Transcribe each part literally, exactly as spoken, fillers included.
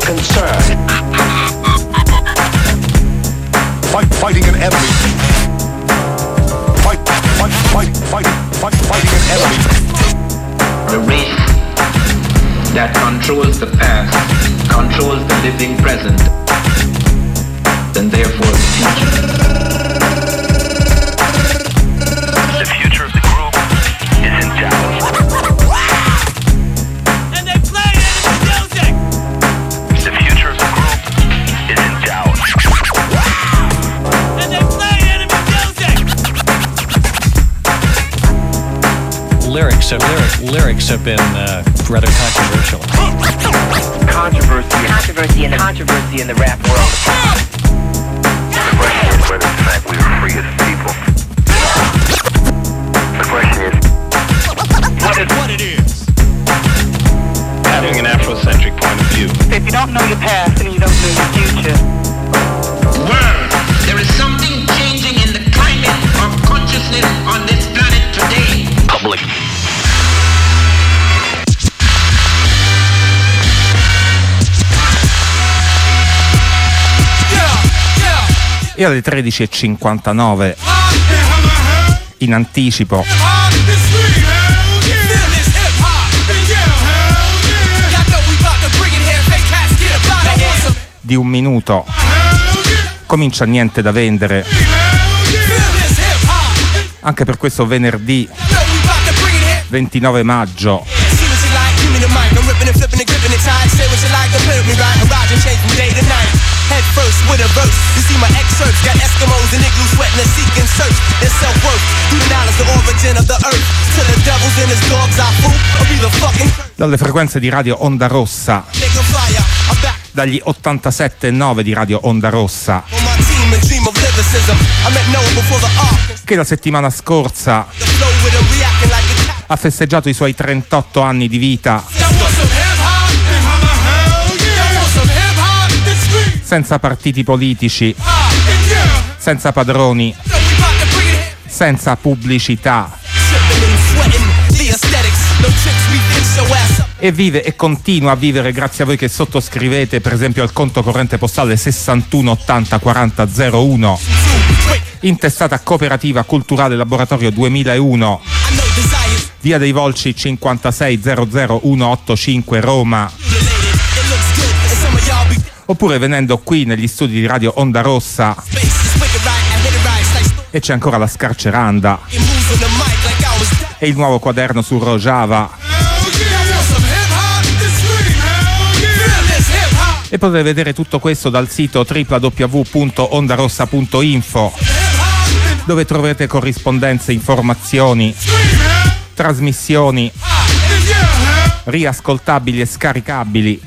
concern. Fight, fighting an enemy. Fight, fight, fight, fight, fight, fighting an enemy. The race that controls the past, controls the living present, and therefore the future. The future of the group is in doubt. And they play enemy music! The future of the group is in doubt. And they play enemy music! Lyrics have, lyric, lyrics have been uh, rather controversial. Controversy, controversy in the controversy in the rap world. The question is whether in fact we are free as people. The question is What is what it is? having an Afrocentric point of view. If you don't know your past, then you don't know your future. Word, there is something changing in the climate of consciousness on this planet today. Public. E alle tredici e cinquantanove in anticipo di un minuto comincia Niente da vendere, anche per questo venerdì ventinove maggio. Head first with a verse. You see my excerpts got Eskimos and igloos sweating and seeking search their self-worth. Through the knowledge the origin of the earth. To the devils and his dogs I fool. I'll be the fucking dalle frequenze di Radio Onda Rossa, dagli ottantasette e nove di Radio Onda Rossa, che la settimana scorsa ha festeggiato i suoi trentotto anni di vita senza partiti politici, senza padroni, senza pubblicità. E vive e continua a vivere grazie a voi che sottoscrivete per esempio al conto corrente postale sessantuno ottanta quaranta zero uno, intestata Cooperativa Culturale Laboratorio duemilauno, via dei Volsci cinquantasei zero zero uno otto cinque Roma, oppure venendo qui negli studi di Radio Onda Rossa. E c'è ancora la Scarceranda e il nuovo quaderno su Rojava. E potete vedere tutto questo dal sito w w w punto ondarossa punto info, dove troverete corrispondenze, informazioni, trasmissioni riascoltabili e scaricabili.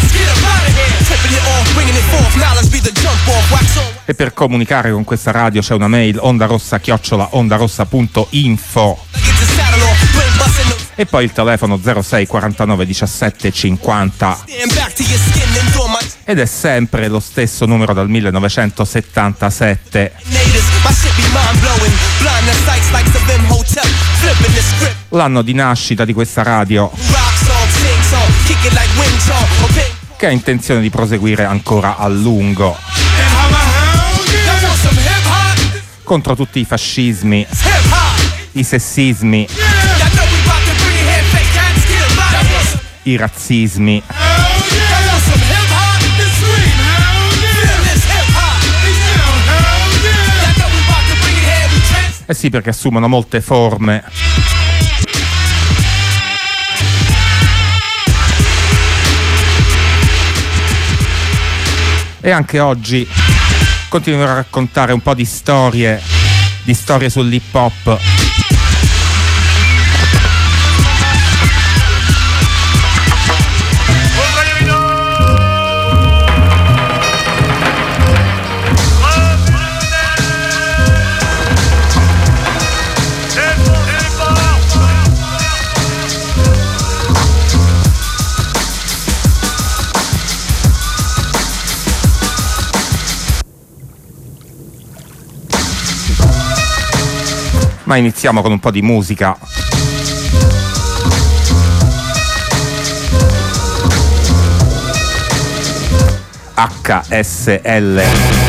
E per comunicare con questa radio c'è una mail ondarossa chiocciola ondarossa punto info e poi il telefono zero sei quarantanove diciassette cinquanta, ed è sempre lo stesso numero dal millenovecentosettantasette. L'anno di nascita di questa radio, che ha intenzione di proseguire ancora a lungo contro tutti i fascismi, i sessismi, i razzismi. Eh sì, perché assumono molte forme. E anche oggi continuerò a raccontare un po' di storie, di storie sull'hip hop. Ma iniziamo con un po' di musica. H S L.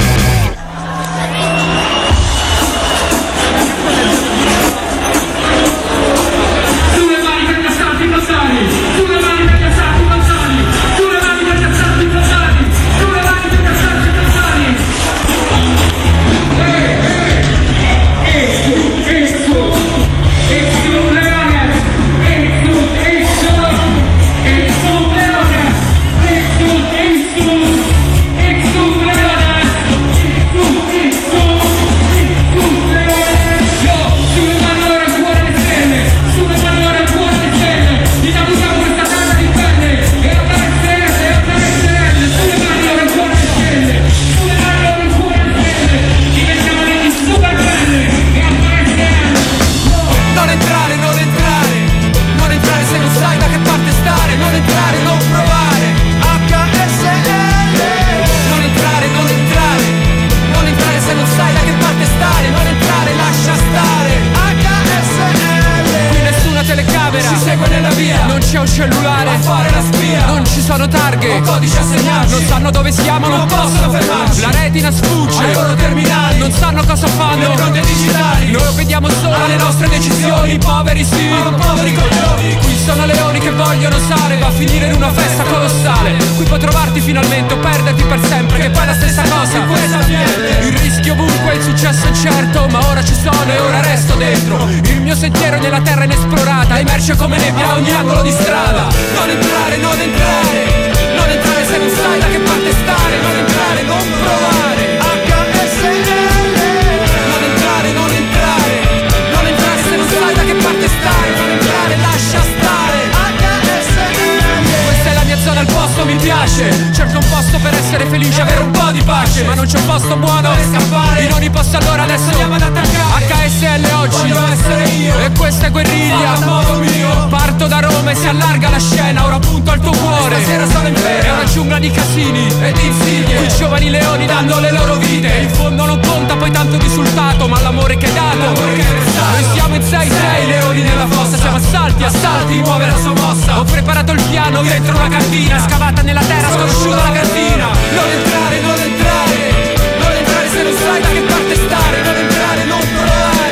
Come nebbia a ogni angolo di strada. Non entrare, non entrare, non entrare se non sai da che parte stare. Non entrare, non provare. H S L. Non entrare, non entrare, non entrare se non sai da che parte stare. Non entrare, lascia stare. H S L. Questa è la mia zona, il posto mi piace. Cerco un posto per essere felice, avere un po' di pace. Ma non c'è un posto buono per scappare. In ogni posto allora adesso andiamo ad attaccare. H S L oggi voglio essere io. E questa è guerriglia a modo mio. Parto da Roma e si allarga la scena. Ora punto al tuo cuore. Stasera sono in ferie. È una giungla di casini e di insidie. Qui giovani leoni danno le loro vite. In fondo non conta poi tanto risultato, ma l'amore che hai dato, l'amore che hai prestato. Noi siamo in sei sei leoni nella fossa. Siamo assalti, assalti, muove la sua mossa. Ho preparato il piano dentro una cantina, scavata nella terra, sconosciuta la cantina. Non entrare, non entrare, non entrare se non sai da che parte stare. Non entrare, non provare.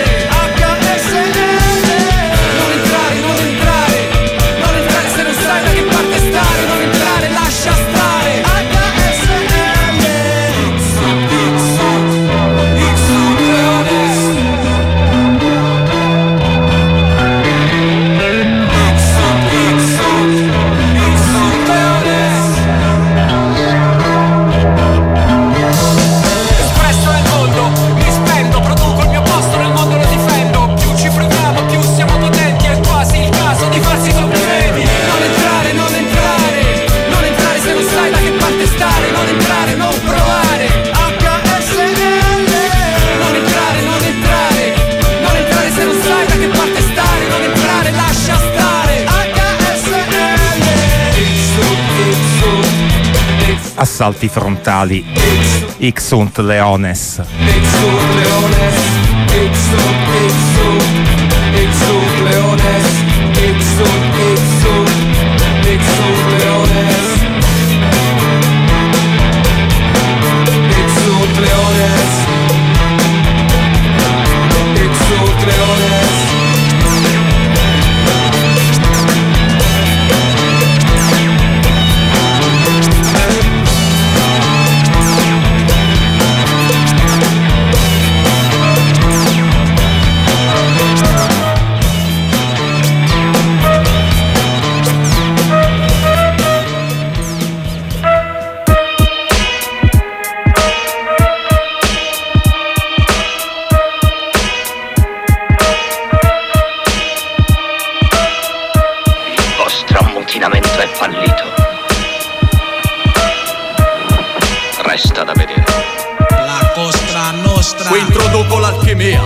H S L. Non entrare, non entrare, non entrare se non sai da che parte stare. Non entrare, lascia stare. H S L. X-Sud, X-Sud, X-Sud Leones. X-Sud, X-Sud, X-Sud Leones. Espresso nel mondo, mi spendo, produco il mio posto nel mondo, lo difendo. Più ci proviamo, più siamo potenti. È quasi il caso di farsi complimenti. Non entrare, non entrare, non entrare se non sai da che parte stare. Non entrare, non provare. H S L. Non entrare, non entrare, non entrare se non sai da che parte stare. Non entrare, lascia stare. H S L. X-Sud, X-Sud, Assalti frontali. X-Sud Leones. X-Sud Leones. X-Sud, X-Sud, X-Sud Leones. X-Sud, X-Sud, X-Sud Leones. X-Sud Leones. X-Sud Leones. Il vostro ammutinamento è fallito. Resta da vedere. La Cosa Nostra. Qui introduco l'alchimia per il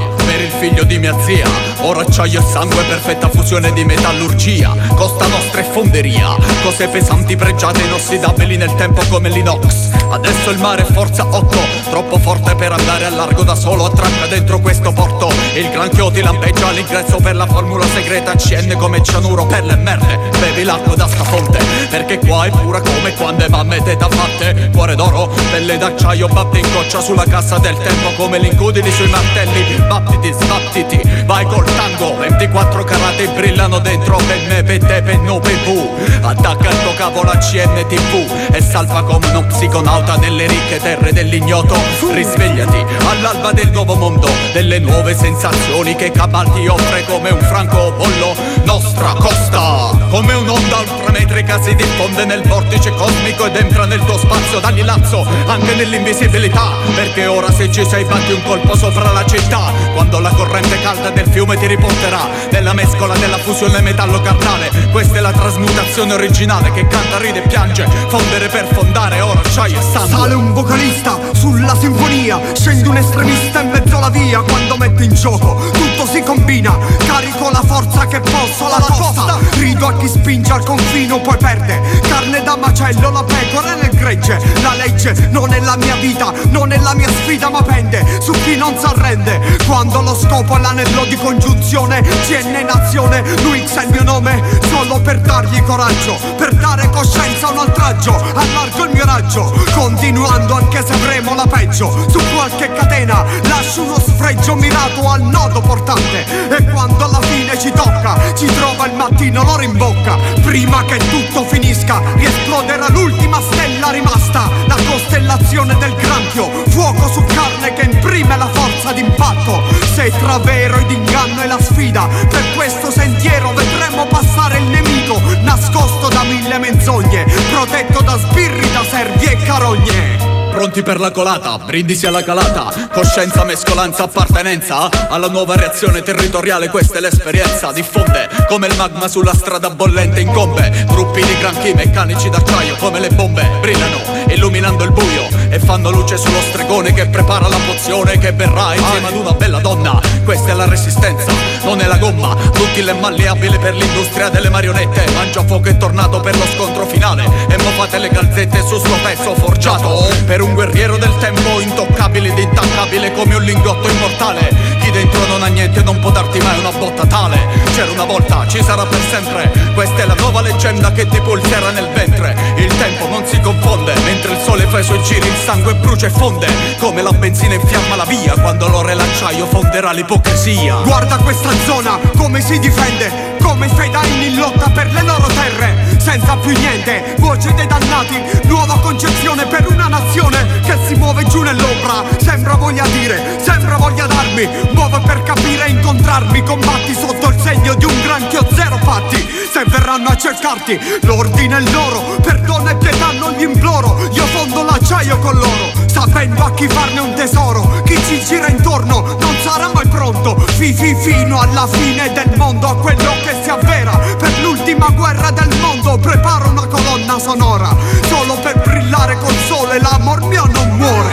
il figlio di mia zia. Ora acciaio e sangue, perfetta fusione di metallurgia. Costa Nostra e fonderia, cose pesanti pregiate inossidabili nel tempo come l'inox. Adesso il mare è forza otto, troppo forte per andare a largo da solo. Attracca dentro questo porto, il granchio ti lampeggia all'ingresso per la formula segreta C N come cianuro per le merde. Bevi l'acqua da sta fonte, perché qua è pura come quando è mamme te da fatte. Cuore d'oro, pelle d'acciaio, batte in goccia sulla cassa del tempo come l'incudine sui martelli. Battiti, sbattiti, vai col tango. ventiquattro carati brillano dentro per me, per te, per no, per bu. Attacca il tuo capo la C N T V e salva come uno psiconauta nelle ricche terre dell'ignoto. Risvegliati all'alba del nuovo mondo, delle nuove sensazioni che Cabal ti offre come un francobollo. Nostra costa, come un'onda ultrametrica si diffonde nel vortice cosmico ed entra nel tuo spazio. Dagli lazzo anche nell'invisibilità, perché ora se ci sei batti un colpo sopra la città. Quando la corrente calda del fiume ti riporterà nella mescola della fusione metallo-carnale. Questa è la trasmutazione originale che canta, ride e piange, fondere per fondare, ora acciaio e sangue. Sale un vocalista sulla sinfonia, scende un estremista in mezzo alla via. Quando metto in gioco tutto si combina, carico la forza che posso alla costa. Rido a chi spinge al confino poi perde, carne da macello la pecora nel gregge. La legge non è la mia vita, non è la mia sfida, ma pende su chi non s'arrende. Quando lo scopo è l'anello di congiunzione, C N nazione, lui X è il mio nome, solo per dargli coraggio, per dare coscienza a un oltraggio. Allargo il mio raggio, continuando anche se avremo la peggio. Su qualche catena lascio uno sfregio mirato al nodo portante, e quando alla fine ci tocca, ci trova il mattino l'oro in bocca. Prima che tutto finisca, riesploderà l'ultima stella rimasta, la costellazione del granchio, fuoco su carne che imprime la forza d'impatto. Se tra vero ed inganno è la sfida, per questo sentiero vedremo passare il nemico, nascosto da mille menzogne, protetto da sbirri, da servi e carogne. Pronti per la colata, brindisi alla calata, coscienza, mescolanza, appartenenza alla nuova reazione territoriale. Questa è l'esperienza, diffonde come il magma sulla strada bollente, incombe gruppi di granchi meccanici d'acciaio come le bombe, brillano illuminando il buio e fanno luce sullo stregone che prepara la pozione che verrà insieme ad una bella donna. Questa è la resistenza, non è la gomma, duttile e malleabile per l'industria delle marionette. Mangia fuoco e tornato per lo scontro finale, e mo fate le calzette su sto pezzo forgiato per un guerriero del tempo, intoccabile ed intaccabile come un lingotto immortale. Chi dentro non ha niente non può darti mai una botta tale. C'era una volta, ci sarà per sempre, questa è la nuova leggenda che ti pulserà nel ventre. Il tempo non si confonde, mentre il sole fa i suoi giri il sangue brucia e fonde, come la benzina infiamma la via, quando l'oro e l'acciaio fonderà l'ipocrisia. Guarda questa zona come si difende, come i fedaini in lotta per le loro terre, senza più niente, voce dei dannati, nuova concezione per una nazione che si muove giù nell'ombra. Sembra voglia dire, sembra voglia darmi, muove per capire e incontrarmi. Combatti sotto il segno di un granchio, zero fatti. Se verranno a cercarti, l'ordine è loro, perdono e pietà non gli imploro. Io fondo l'acciaio con loro, sapendo a chi farne un tesoro. Chi ci gira intorno non sarà mai pronto, fi fi fino alla fine del mondo, a quello che si avvera per l'ultima guerra del mondo. Preparo una colonna sonora solo per brillare col sole, l'amor mio non muore.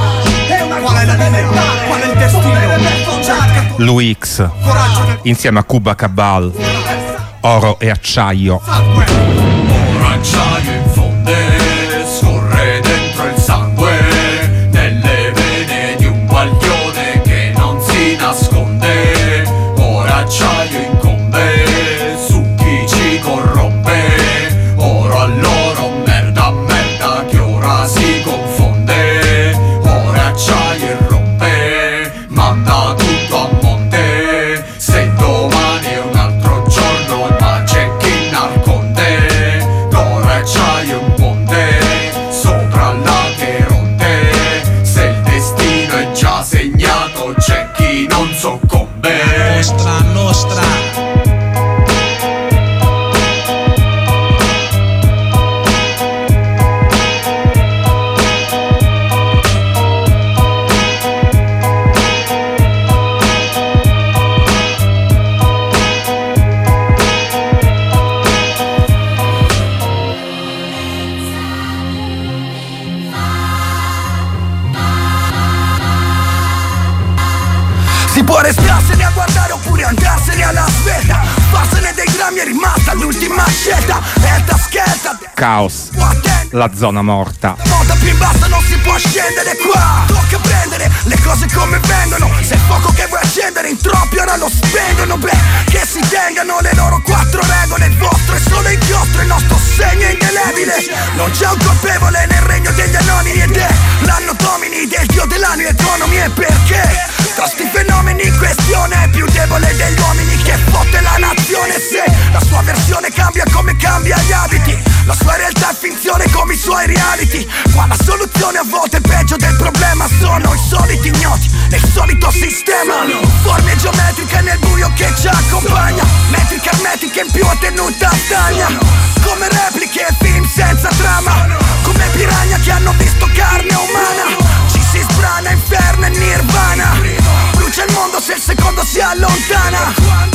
Qual è la linea? Qual è il destino? Lui X insieme a Cuba Cabal, oro e acciaio. Oro acciaio infonde, scorre dentro il sangue, nelle vene di un guaglione che non si nasconde. Ora acciaio incombe su chi ci corrompe, oro all'oro, merda a merda che ora si confonde. Ora acciaio irrompe, manda tutto a monte. Se domani è un altro giorno, ma c'è chi narconde. è rimasta l'ultima scelta. Elta skelta, Caos, la zona morta. la moda più in basso non si può scendere qua. Tocca prendere le cose come vengono. Se il fuoco che vuoi accendere in troppi ora lo spengono. Beh, che si tengano le loro quattro regole. Il vostro è solo inchiostro, il nostro segno è indelebile. Non c'è un colpevole nel regno degli anonimi. Ed è l'anno domini del dio dell'anima e economi. E perché tra sti fenomeni in questione è più debole degli uomini che fotte la nazione. Se la sua versione cambia come cambia gli abiti, la sua realtà è finzione come i suoi reality. Qua la soluzione a volte è peggio del problema. Sono i soliti ignoti nel solito sistema. Forme geometriche nel buio che ci accompagna. Metrica ermetica in più a tenuta stagna. Come repliche e film senza trama. Come piranha che hanno visto carne umana. Ci si sbrana, inferno e nirvana. Brucia il mondo se il secondo si allontana.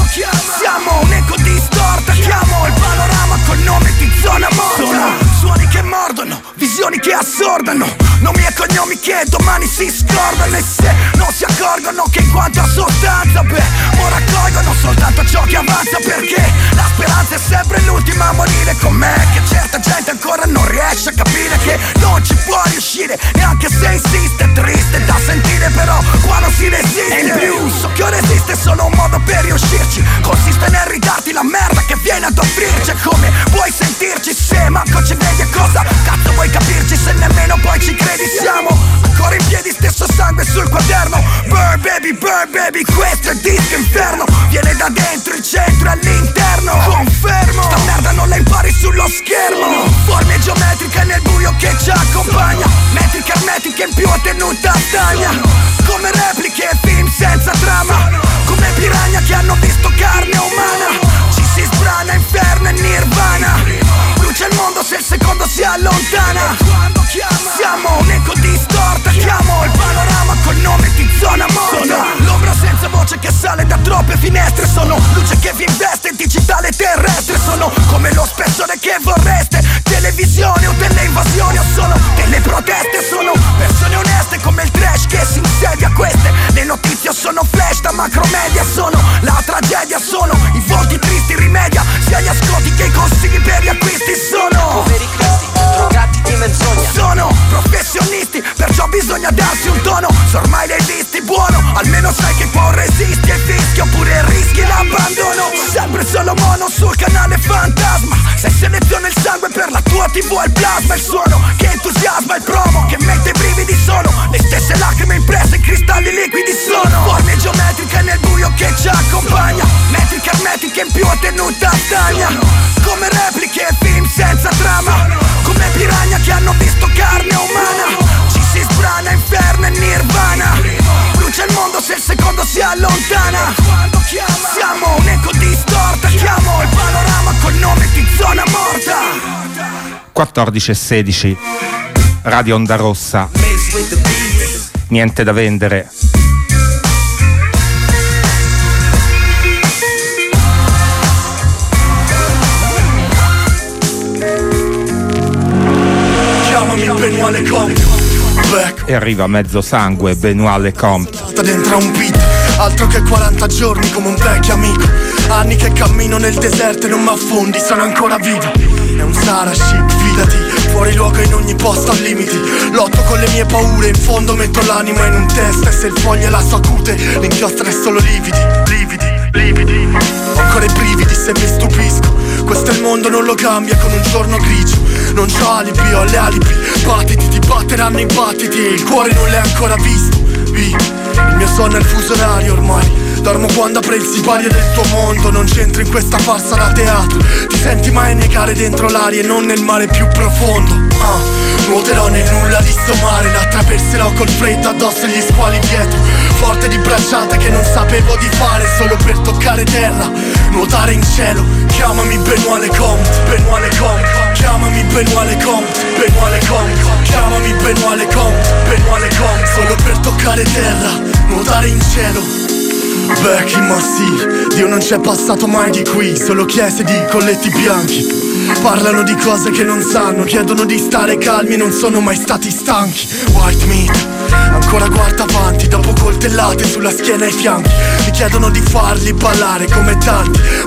Siamo un eco distorta. Chiamo il panorama col nome di zona morta. Sono suoni che mordono, visioni che assordano. Nomi e cognomi che domani si scordano. E se non si accorgono che in quanto a sostanza, beh, ora raccolgono soltanto ciò che avanza. Perché la speranza è sempre l'ultima a morire. Con me che certa gente ancora non riesce a capire che non ci può riuscire neanche se insiste. È triste da sentire però qua non si resiste. E in più so che ora esiste solo un modo per riuscirci. Consiste nel ridarti la merda che viene ad offrirci. Come vuoi sentirci se manco ci vedi e cosa cazzo vuoi capirci se nemmeno poi ci credi. Siamo ancora in piedi, stesso sangue sul quaderno. Burn baby, burn baby, questo è disco inferno. Viene da dentro il centro e all'interno. Confermo, sta merda non la impari sullo schermo. Forme geometriche nel buio che ci accompagna. Metrica ermetica in più a tenuta stagna. Come repliche e film senza trama. Come piranha che hanno visto carne umana. Ci si sbrana, inferno e nirvana. Brucia il mondo se il secondo si allontana. Siamo un eco distorta. Chiamo il panorama col nome di zona morta. Sono l'ombra senza voce che sale da troppe finestre. Sono luce che vi investe, digitale terrestre. Sono come lo spessore che vorreste. Televisione o delle invasioni o sono delle proteste. Sono persone oneste come il trash che si insedia queste. Le notizie sono flash da macromedia. Sono la tragedia, sono i volti tristi rimedia. Sia gli ascolti che i consigli per gli acquisti. Sono poveri cristi, drogati di menzogna. Sono professionisti, perciò bisogna darsi un tono. Se ormai l'hai visti buono, almeno sai che poi resisti ai fischi oppure rischi l'abbandono. Sempre solo mono sul canale fantasma. Se seleziona il sangue per la tua tivù al plasma. Il suono che entusiasma, il promo che mette i brividi. Sono le stesse lacrime impresse in cristalli liquidi. Sono forme geometriche nel buio che ci accompagna. Metrica ermetica in più a tenuta stagna. Come repliche e film senza trama. Come piranha che hanno visto carne umana. Ci si sbrana, inferno e nirvana. Brucia il mondo se il secondo si allontana. Siamo un eco distorta. Chiamo il panorama col nome di zona morta. quattordici e sedici, Radio Onda Rossa. Niente da vendere. Benoît Lecomte. E arriva mezzo sangue, Benoît Lecomte. Dentro un beat, altro che quaranta giorni come un vecchio amico. Anni che cammino nel deserto e non mi affondi, sono ancora vivo. È un Saraship, fidati, fuori luogo in ogni posto al limiti. Lotto con le mie paure, in fondo metto l'anima in un test. E se il foglio è la sua cute, l'inchiostra è solo lividi, lividi, lividi. Ho ancora i brividi se mi stupisco. Questo è il mondo, non lo cambia con un giorno grigio. Non c'ho alibi, ho le alibi. Battiti, ti batteranno i battiti. E il cuore non l'hai ancora visto. Il mio sonno è il fuso orario ormai. Dormo quando apre il sipario del tuo mondo. Non c'entro in questa farsa da teatro. Ti senti mai negare dentro l'aria e non nel mare più profondo. Ah, nuoterò nel nulla di sto mare. La attraverserò col freddo addosso e gli squali dietro. Forte di bracciate che non sapevo di fare solo per toccare terra. Nuotare in cielo. Chiamami Benoît Lecomte, Benoît Lecomte. Chiamami Benoît Lecomte, Benoît Lecomte. Chiamami Benoît Lecomte, Benoît Lecomte. Solo per toccare terra, nuotare in cielo. Vecchi ma sì, Dio non c'è passato mai di qui. Solo chiese di colletti bianchi. Parlano di cose che non sanno. Chiedono di stare calmi e non sono mai stati stanchi. White meat, ancora guarda avanti. Dopo coltellate sulla schiena e ai fianchi. Mi chiedono di farli ballare come tanti. Ma è come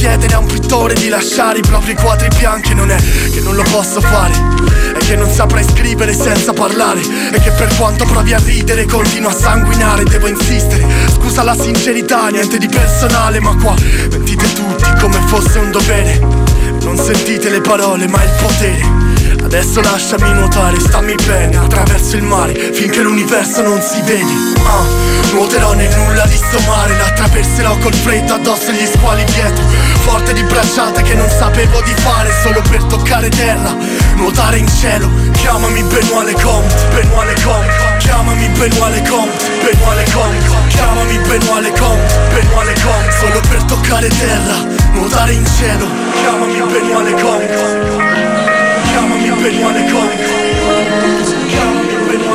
chiedere a un pittore di lasciare i propri quadri bianchi. Non è che non lo posso fare, è che non saprei scrivere senza parlare, e che per quanto provi a ridere continua a sanguinare. Devo insistere, scusa la sincerità, niente di personale, ma qua mentite tutti come fosse un dovere. Non sentite le parole ma il potere. Adesso lasciami nuotare, stammi bene attraverso il mare finché l'universo non si vede. uh, Nuoterò nel nulla di sto mare, la attraverserò col freddo addosso e gli squali dietro, forte di bracciate che non sapevo di fare solo per toccare terra, nuotare in cielo. Chiamami Benoît Lecomte, Benoît Lecomte. Chiamami Benoît Lecomte, Benoît Lecomte. Chiamami Benoît Lecomte, Benoît Lecomte. Solo per toccare terra, nuotare in cielo. Chiamami Benoît Lecomte. Chiamami Benoît Lecomte. Chiamami Benoît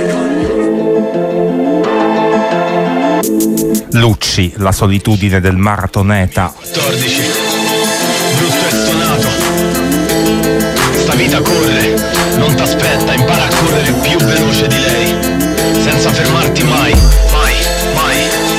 Lecomte. Lucci, la solitudine del maratoneta. quattordici Brutto e stonato. Sta vita corre, non t'aspetta, impara a correre più veloce di lei, senza fermarti mai, mai, mai.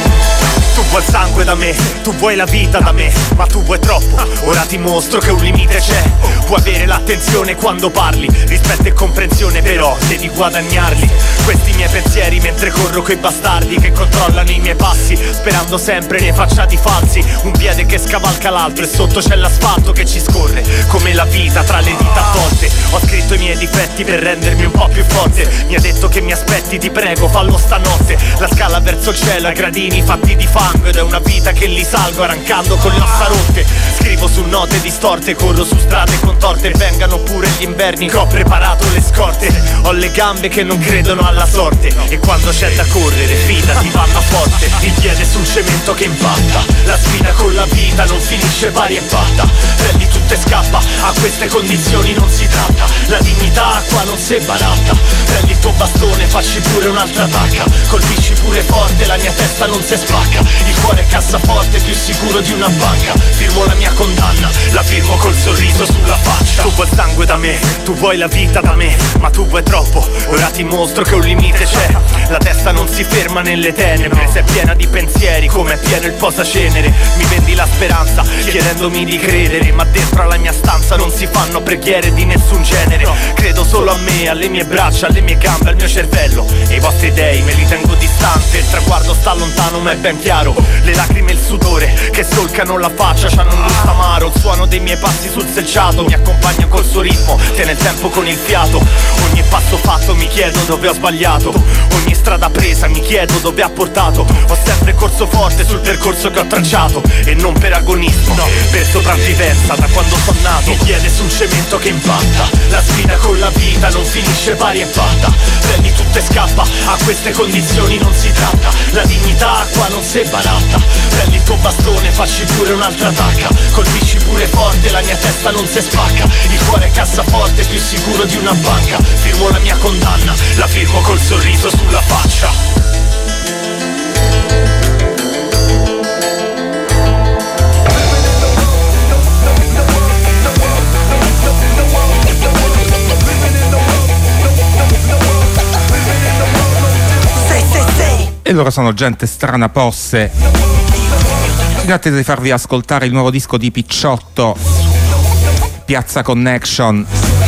Tu vuoi il sangue da me, tu vuoi la vita da me, ma tu vuoi troppo, ora ti mostro che un limite c'è. Puoi avere l'attenzione quando parli, rispetto e comprensione però devi guadagnarli. Questi miei pensieri mentre corro coi bastardi che controllano i miei passi, sperando sempre nei facciati falsi. Un piede che scavalca l'altro e sotto c'è l'asfalto che ci scorre come la vita tra le dita tolte. Ho scritto i miei difetti per rendermi un po' più forte. Mi ha detto che mi aspetti, ti prego fallo stanotte. La scala verso il cielo a gradini fatti di fango, ed è una vita che li salgo arrancando con le ossa rotte. Scrivo su note distorte, corro su strade contorte, vengano pure gli inverni che ho preparato le scorte. Ho le gambe che non credono alla sorte, e quando c'è da correre fidati vanno forte. Il piede sul cemento che impatta, la sfida con la vita non finisce pari e patta. Prendi tutto e scappa, a queste condizioni non si tratta. La dignità qua non si baratta. Prendi il tuo bastone, facci pure un'altra tacca, colpisci pure forte, la mia testa non si spacca. Il cuore è cassaforte, più sicuro di una banca. Firmo la mia condanna, la firmo col sorriso sulla faccia. Tu vuoi il sangue da me, tu vuoi la vita da me, ma tu vuoi troppo, ora ti mostro che un limite c'è. La testa non si ferma nelle tenebre, se è piena di pensieri come è pieno il posacenere. Mi vendi la speranza chiedendomi di credere, ma dentro alla mia stanza non si fanno preghiere di nessun genere. Credo solo a me, alle mie braccia, alle mie gambe, al mio cervello, e i vostri dei me li tengo distante. Il traguardo sta lontano ma è ben chiaro, le lacrime e il sudore che solcano la faccia c'hanno un gusto amaro. Il suono dei miei passi sul selciato mi accompagna col suo ritmo, tiene il tempo con il fiato. Ogni passo fatto mi chiedo dove ho sbagliato, ogni strada presa mi chiedo dove ha portato. Ho sempre corso forte sul percorso che ho tracciato, e non per agonismo, no, per sopravvivenza da quando sono nato. Il piede sul cemento che impatta, la sfida con la vita non finisce pari e patta. Prendi tutto e scappa, a queste condizioni non si tratta. La dignità qua non si baratta. Prendi il tuo bastone, facci pure un'altra tacca, colpisci pure forte, la mia testa non si spacca. Il cuore è cassaforte, più sicuro di una banca. Firmo la mia condanna, la firmo col sorriso sulla faccia. E loro sono Gente Strana Posse. Grazie di farvi ascoltare il nuovo disco di Picciotto, Piazza Connection.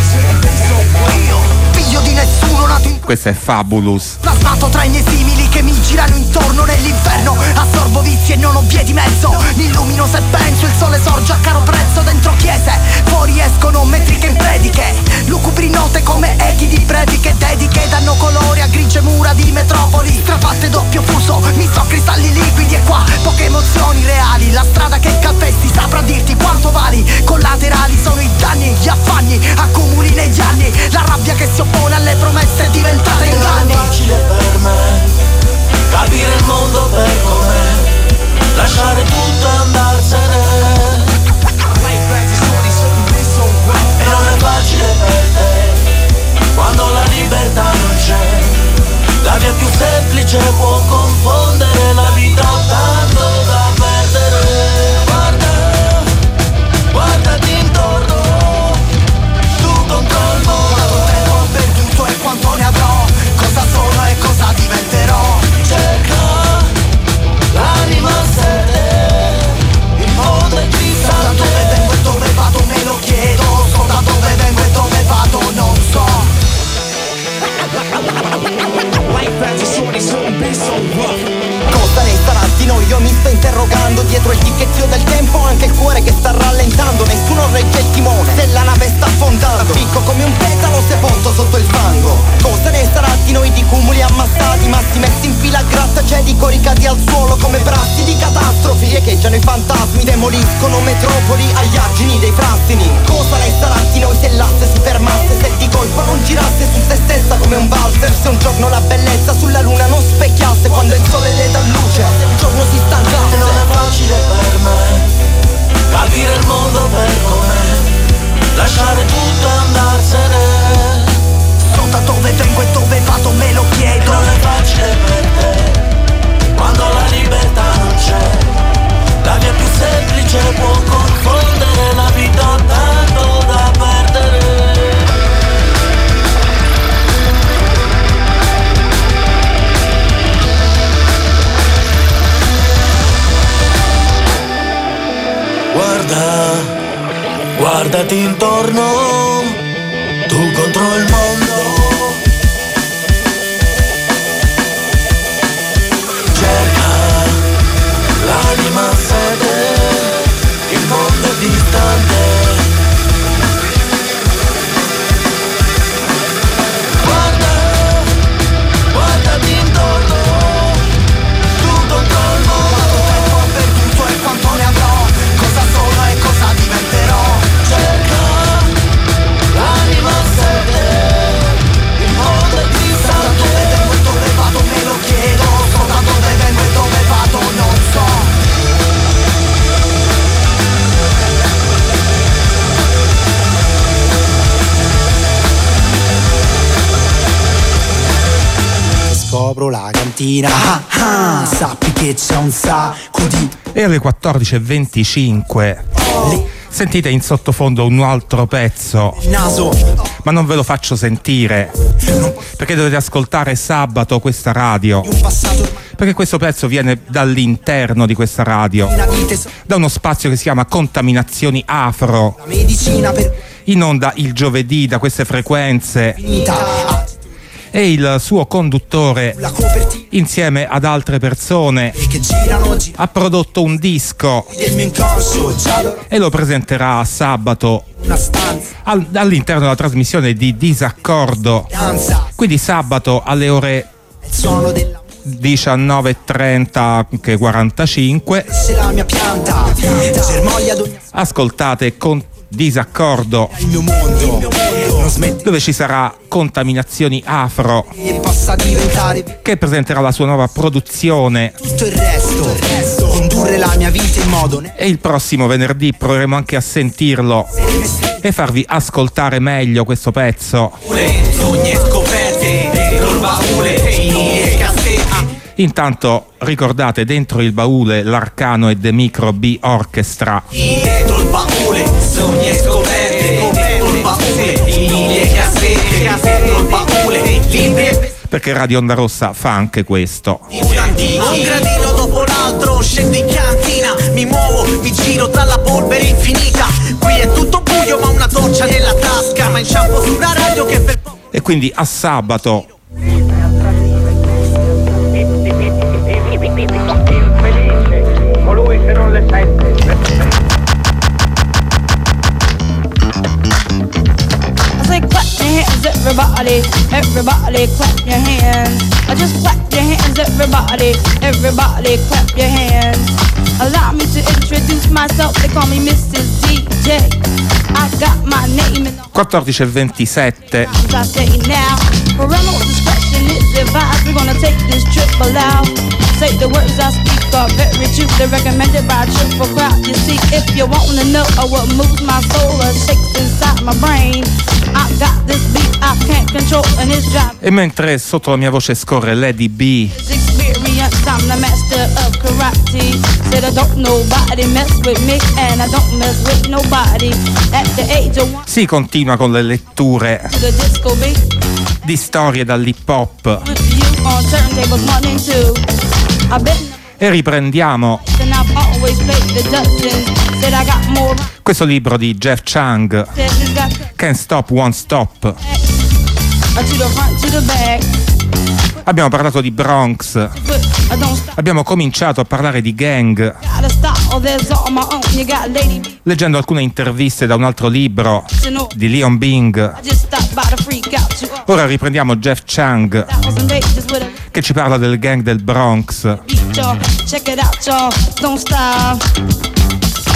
Figlio di nessuno nato in Questo è Fabulous. plasmato tra i miei simili che mi girano intorno nell'inferno. Assorbo vizi e non ho vie di mezzo. Mi illumino se penso, il sole sorge a caro prezzo dentro chiese. Fuori escono metriche in prediche, lucubri note come echi di brevi che dediche danno colore a grigie mura di metropoli strafatte doppio fuso. Mi so cristalli liquidi e qua poche emozioni reali. La strada che calpesti saprà dirti quanto vali. Collaterali sono i danni, gli affanni accumuli negli anni. La rabbia che si oppone alle promesse diventate inganni. È facile per me capire il mondo per com'è, lasciare tutto e andarsene. angoli agli argini dei frassini. Cosa resterà di noi se l'asse si fermasse, se di colpa non girasse su se stessa come un valzer, se un giorno la bellezza sulla luna non specchiasse, quando il sole le dà luce, se un giorno si stancasse. Non è facile per me capire il mondo per com'è, lasciare tutto e andarsene. So da dove vengo e dove vado, me lo chiedo. Non è facile per te quando la libertà non c'è, la via più semplice può confondere la vita, ho tanto da perdere. Guarda, guardati intorno, tu contro il mondo. Cerca l'anima sede, il mondo è distante. Guarda, guardati intorno, tu contro il mondo. Quanto tempo ho perduto e quanto ne avrò, cosa sono e cosa diventerò. Cerca l'anima sede, il mondo è distante. So da dove vengo e dove vado, me lo chiedo. So da dove vengo e dove vado, non so. Scopro la cantina, ah, ah, sappi che c'è un sacco di... E alle quattordici e venticinque sentite in sottofondo un altro pezzo, naso, ma non ve lo faccio sentire perché dovete ascoltare sabato questa radio, perché questo pezzo viene dall'interno di questa radio, da uno spazio che si chiama Contaminazioni Afro, in onda il giovedì da queste frequenze, e il suo conduttore, insieme ad altre persone, ha prodotto un disco e lo presenterà sabato al, all'interno della trasmissione di Disaccordo, quindi sabato alle ore diciannove e trenta quarantacinque. Ascoltate con Disaccordo, dove ci sarà Contaminazioni Afro, che presenterà la sua nuova produzione, tutto il resto, condurre la mia vita in modo. e il prossimo venerdì proveremo anche a sentirlo e farvi ascoltare meglio questo pezzo. Sogni scoperte dentro il baule e cassetta. Intanto ricordate dentro il baule l'Arcano e The Micro B Orchestra, Dentro il baule sogni scoperte dentro il baule linee cassette dentro il baule libri. perché Radio Onda Rossa fa anche questo. Un gradino dopo l'altro scendo in cantina, mi muovo, mi giro tra la polvere infinita. Qui è tutto buio ma una torcia nella tasca, ma inciampo su una radio che per E quindi a sabato colui che non le sente. I say clap your hands, everybody, everybody clap your hands. I just clap your hands, everybody, everybody clap your hands. Allow me to introduce myself, they call me Missus D J. I got my name in the quattordici e ventisette. I say now, parental discretion is advised. We're gonna take this trip aloud. Say the words I speak are very true. They're recommended by a triple crowd. You see, if you wanna know what moves my soul or shakes inside my brain, I got this beat I can't control and it's driving. E mentre sotto la mia voce scorre Lady B, Experience, I'm the master of karate. Said I don't nobody mess with me and I don't mess with nobody. At the age of one, si continua con le letture to the disco beat. di storie dall'hip hop You on turntables one and two. I've been e riprendiamo and I've always played the Dutchins. Said I got more. questo libro di Jeff Chang, Said it's got Can't Stop Won't Stop. to the front, to the back. Abbiamo parlato di Bronx, But I don't stop. abbiamo cominciato a parlare di gang, Gotta stop. Oh, there's all my own. You got Lady B. leggendo alcune interviste da un altro libro di Leon Bing. I just stopped by to freak out you up. Ora riprendiamo Jeff Chang, Thousand pages with a che ci parla del gang del Bronx. beat, y'all. Check it out, y'all. Don't stop.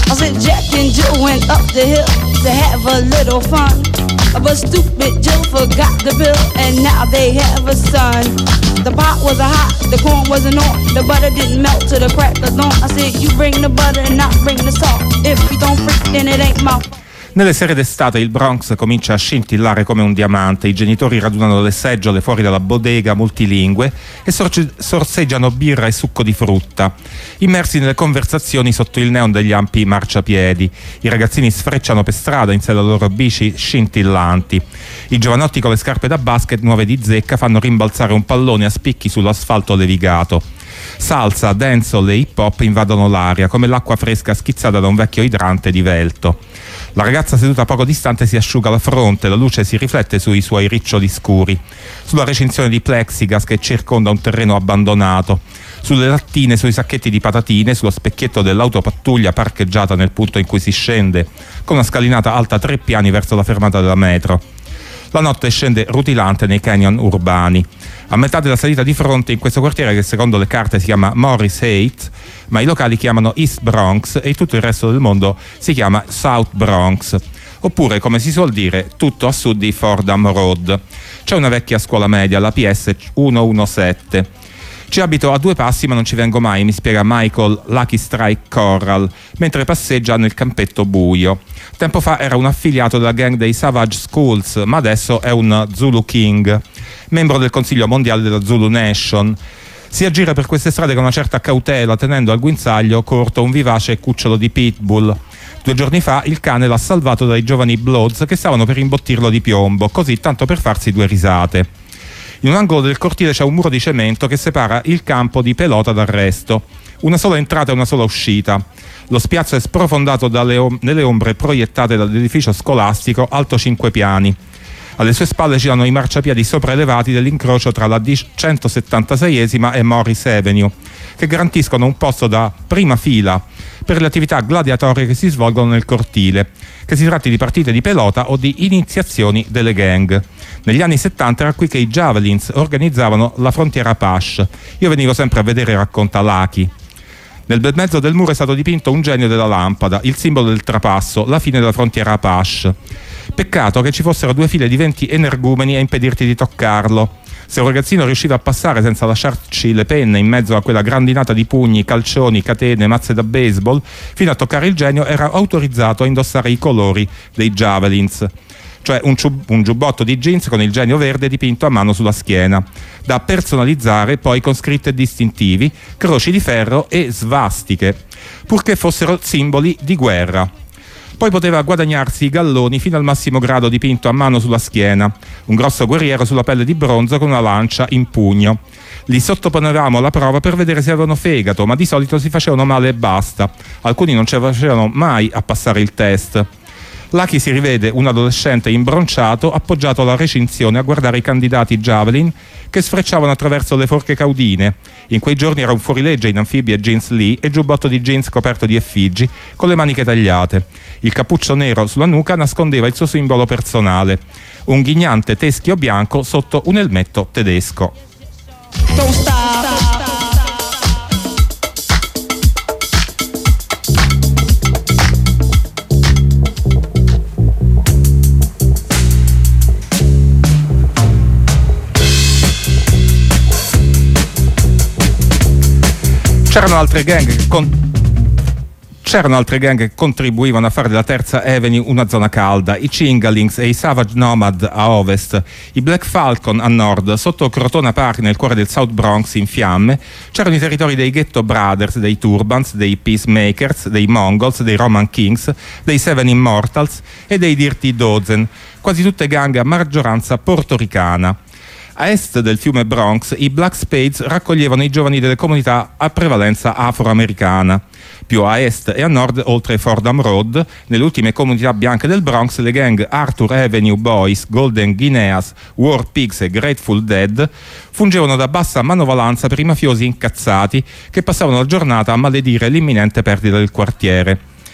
I said Jack and Jill went up the hill to have a little fun, but stupid Jill forgot the bill, and now they have a son. The pot was a hot, the corn wasn't on, the butter didn't melt to the crack of dawn. I said you bring the butter and not bring the salt. If you don't freak, then it ain't my fault. Nelle sere d'estate il Bronx comincia a scintillare come un diamante, i genitori radunano le seggiole fuori dalla bodega multilingue e sorge- sorseggiano birra e succo di frutta, immersi nelle conversazioni sotto il neon degli ampi marciapiedi. I ragazzini sfrecciano per strada in sé alle loro bici scintillanti. I giovanotti con le scarpe da basket nuove di zecca fanno rimbalzare un pallone a spicchi sull'asfalto levigato. Salsa, dancehall e hip hop invadono l'aria come l'acqua fresca schizzata da un vecchio idrante divelto. La ragazza seduta poco distante si asciuga la fronte, la luce si riflette sui suoi riccioli scuri, sulla recinzione di plexigas che circonda un terreno abbandonato, sulle lattine, sui sacchetti di patatine, sullo specchietto dell'autopattuglia parcheggiata nel punto in cui si scende, con una scalinata alta tre piani verso la fermata della metro. La notte scende rutilante nei canyon urbani. A metà della salita di fronte in questo quartiere, che secondo le carte si chiama Morris Heights, ma i locali chiamano East Bronx e tutto il resto del mondo si chiama South Bronx. Oppure, come si suol dire, tutto a sud di Fordham Road. C'è una vecchia scuola media, la P S centodiciassette. Ci abito a due passi ma non ci vengo mai, mi spiega Michael Lucky Strike Corral, mentre passeggia nel campetto buio. Tempo fa era un affiliato della gang dei Savage Schools, ma adesso è un Zulu King, membro del Consiglio Mondiale della Zulu Nation. Si aggira per queste strade con una certa cautela, tenendo al guinzaglio corto un vivace cucciolo di pitbull. Due giorni fa il cane l'ha salvato dai giovani Bloods che stavano per imbottirlo di piombo, così tanto per farsi due risate. In un angolo del cortile c'è un muro di cemento che separa il campo di pelota dal resto. Una sola entrata e una sola uscita. Lo spiazzo è sprofondato dalle om- nelle ombre proiettate dall'edificio scolastico alto cinque piani. Alle sue spalle girano i marciapiedi sopraelevati dell'incrocio tra la D centosettantaseiesima e Morris Avenue, che garantiscono un posto da prima fila per le attività gladiatorie che si svolgono nel cortile, che si tratti di partite di pelota o di iniziazioni delle gang. Negli anni settanta era qui che i Javelins organizzavano la frontiera Apache. Io venivo sempre a vedere, racconta Lucky. Nel bel mezzo del muro è stato dipinto un genio della lampada, il simbolo del trapasso, la fine della frontiera Apache. Peccato che ci fossero due file di venti energumeni a impedirti di toccarlo. Se un ragazzino riusciva a passare senza lasciarci le penne in mezzo a quella grandinata di pugni, calcioni, catene, mazze da baseball, fino a toccare il genio era autorizzato a indossare i colori dei Javelins, cioè un, ciub- un giubbotto di jeans con il genio verde dipinto a mano sulla schiena, da personalizzare poi con scritte distintivi, croci di ferro e svastiche, purché fossero simboli di guerra. Poi poteva guadagnarsi i galloni fino al massimo grado dipinto a mano sulla schiena, un grosso guerriero sulla pelle di bronzo con una lancia in pugno. Li sottoponevamo alla prova per vedere se avevano fegato, ma di solito si facevano male e basta. Alcuni non ce la facevano mai a passare il test. Lucky si rivede un adolescente imbronciato appoggiato alla recinzione a guardare i candidati Javelin che sfrecciavano attraverso le forche caudine. In quei giorni era un fuorilegge in anfibia e jeans Lee e giubbotto di jeans coperto di effigi con le maniche tagliate. Il cappuccio nero sulla nuca nascondeva il suo simbolo personale, un ghignante teschio bianco sotto un elmetto tedesco. Don't stop. C'erano altre gang che con... C'erano altre gang che contribuivano a fare della Terza Avenue una zona calda, i Chingalings e i Savage Nomad a ovest, i Black Falcon a nord. Sotto Crotona Park, nel cuore del South Bronx in fiamme, c'erano i territori dei Ghetto Brothers, dei Turbans, dei Peacemakers, dei Mongols, dei Roman Kings, dei Seven Immortals e dei Dirty Dozen, quasi tutte gang a maggioranza portoricana. A est del fiume Bronx i Black Spades raccoglievano i giovani delle comunità a prevalenza afroamericana. Più a est e a nord, oltre Fordham Road, nelle ultime comunità bianche del Bronx, le gang Arthur Avenue Boys, Golden Guineas, War Pigs e Grateful Dead fungevano da bassa manovalanza per i mafiosi incazzati che passavano la giornata a maledire l'imminente perdita del quartiere.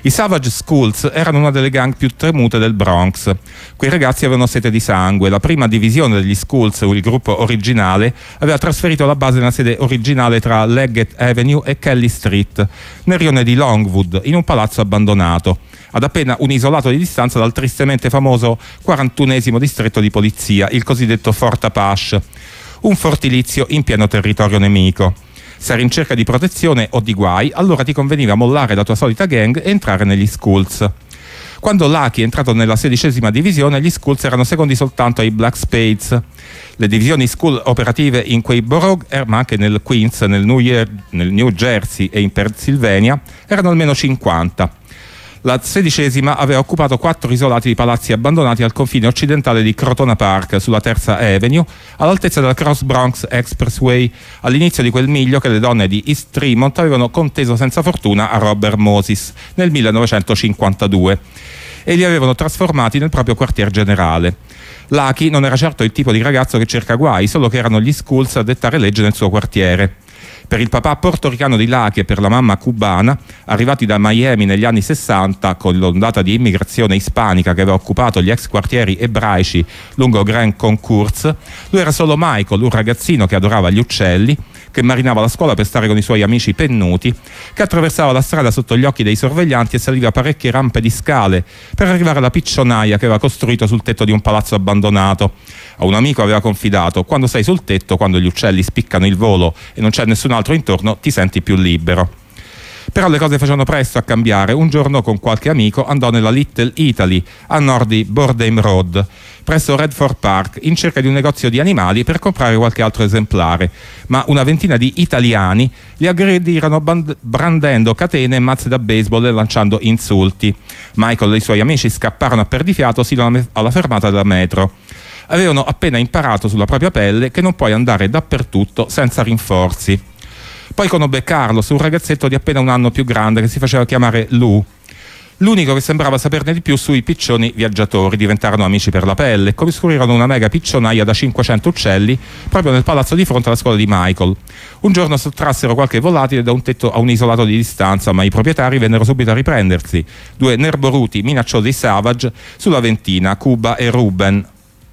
I Savage Skulls erano una delle gang più temute del Bronx. Quei ragazzi avevano sete di sangue. La prima divisione degli Skulls, il gruppo originale, aveva trasferito la base nella sede originale tra Leggett Avenue e Kelly Street, nel rione di Longwood, in un palazzo abbandonato, ad appena un isolato di distanza dal tristemente famoso quarantunesimo distretto di polizia, il cosiddetto Fort Apache, un fortilizio in pieno territorio nemico. Se eri in cerca di protezione o di guai, allora ti conveniva mollare la tua solita gang e entrare negli Skulls. Quando Lucky è entrato nella sedicesima divisione, gli Skulls erano secondi soltanto ai Black Spades. Le divisioni Skull operative in quei borough, ma anche nel Queens, nel New, Year, nel New Jersey e in Pennsylvania, erano almeno cinquanta. La sedicesima aveva occupato quattro isolati di palazzi abbandonati al confine occidentale di Crotona Park, sulla Terza Avenue, all'altezza della Cross Bronx Expressway, all'inizio di quel miglio che le donne di East Tremont avevano conteso senza fortuna a Robert Moses nel millenovecentocinquantadue e li avevano trasformati nel proprio quartier generale. Lucky non era certo il tipo di ragazzo che cerca guai, solo che erano gli Skulls a dettare legge nel suo quartiere. Per il papà portoricano di Lucky e per la mamma cubana, arrivati da Miami negli anni sessanta con l'ondata di immigrazione ispanica che aveva occupato gli ex quartieri ebraici lungo Grand Concourse, lui era solo Michael, un ragazzino che adorava gli uccelli, che marinava la scuola per stare con i suoi amici pennuti, che attraversava la strada sotto gli occhi dei sorveglianti e saliva parecchie rampe di scale per arrivare alla piccionaia che aveva costruito sul tetto di un palazzo abbandonato. A un amico aveva confidato: quando sei sul tetto, quando gli uccelli spiccano il volo e non c'è nessun altro intorno, ti senti più libero. Però le cose facevano presto a cambiare. Un giorno con qualche amico andò nella Little Italy a nord di Bourdon Road, presso Redford Park, in cerca di un negozio di animali per comprare qualche altro esemplare, ma una ventina di italiani li aggredirono band- brandendo catene e mazze da baseball e lanciando insulti. Michael e i suoi amici scapparono a perdifiato sino alla, alla fermata della metro. Avevano appena imparato sulla propria pelle che non puoi andare dappertutto senza rinforzi. Poi conobbe Carlos, un ragazzetto di appena un anno più grande che si faceva chiamare Lou. L'unico che sembrava saperne di più sui piccioni viaggiatori. Diventarono amici per la pelle e costruirono una mega piccionaia da cinquecento uccelli proprio nel palazzo di fronte alla scuola di Michael. Un giorno sottrassero qualche volatile da un tetto a un isolato di distanza, ma i proprietari vennero subito a riprendersi. Due nerboruti, minacciosi Savage sulla ventina, Cuba e Ruben.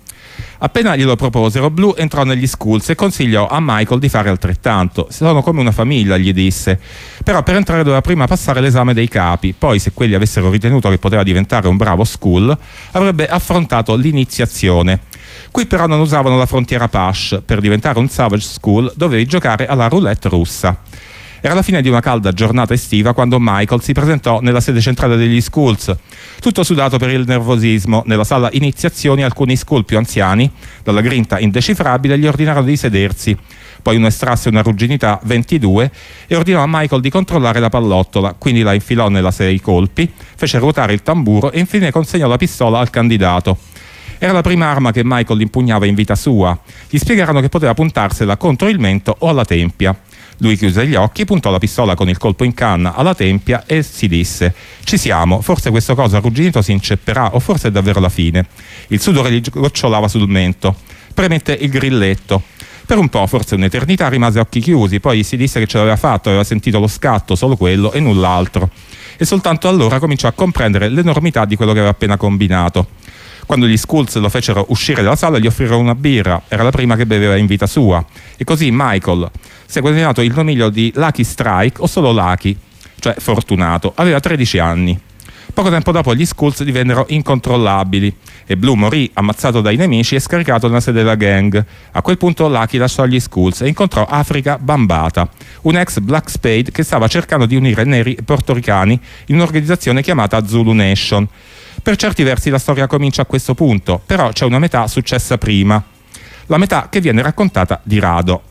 Appena glielo proposero, Blue entrò negli Skulls e consigliò a Michael di fare altrettanto. Sono come una famiglia, gli disse. Però per entrare doveva prima passare l'esame dei capi, poi se quelli avessero ritenuto che poteva diventare un bravo Skull, avrebbe affrontato l'iniziazione. Qui però non usavano la frontiera Apache. Per diventare un Savage Skull dovevi giocare alla roulette russa. Era la fine di una calda giornata estiva quando Michael si presentò nella sede centrale degli Skulls, tutto sudato per il nervosismo. Nella sala iniziazioni alcuni Skull più anziani, dalla grinta indecifrabile, gli ordinarono di sedersi. Poi uno estrasse una rugginita ventidue e ordinò a Michael di controllare la pallottola, quindi la infilò nella sei colpi, fece ruotare il tamburo e infine consegnò la pistola al candidato. Era la prima arma che Michael impugnava in vita sua. Gli spiegarono che poteva puntarsela contro il mento o alla tempia. Lui chiuse gli occhi, puntò la pistola con il colpo in canna alla tempia e si disse: ci siamo, forse questo coso arrugginito si incepperà o forse è davvero la fine. Il sudore gli gocciolava sul mento. Premette il grilletto. Per un po', forse un'eternità, rimase a occhi chiusi, poi si disse che ce l'aveva fatto, aveva sentito lo scatto, solo quello e null'altro. E soltanto allora cominciò a comprendere l'enormità di quello che aveva appena combinato. Quando gli Skulls lo fecero uscire dalla sala gli offrirono una birra, era la prima che beveva in vita sua. E così Michael si è guadagnato il nomignolo di Lucky Strike o solo Lucky, cioè fortunato. Aveva tredici anni. Poco tempo dopo gli Skulls divennero incontrollabili e Blue morì ammazzato dai nemici e scaricato nella sede della gang. A quel punto Lucky lasciò gli Skulls e incontrò Africa Bambata, un ex Black Spade che stava cercando di unire neri e portoricani in un'organizzazione chiamata Zulu Nation. Per certi versi la storia comincia a questo punto, però c'è una metà successa prima, la metà che viene raccontata di rado.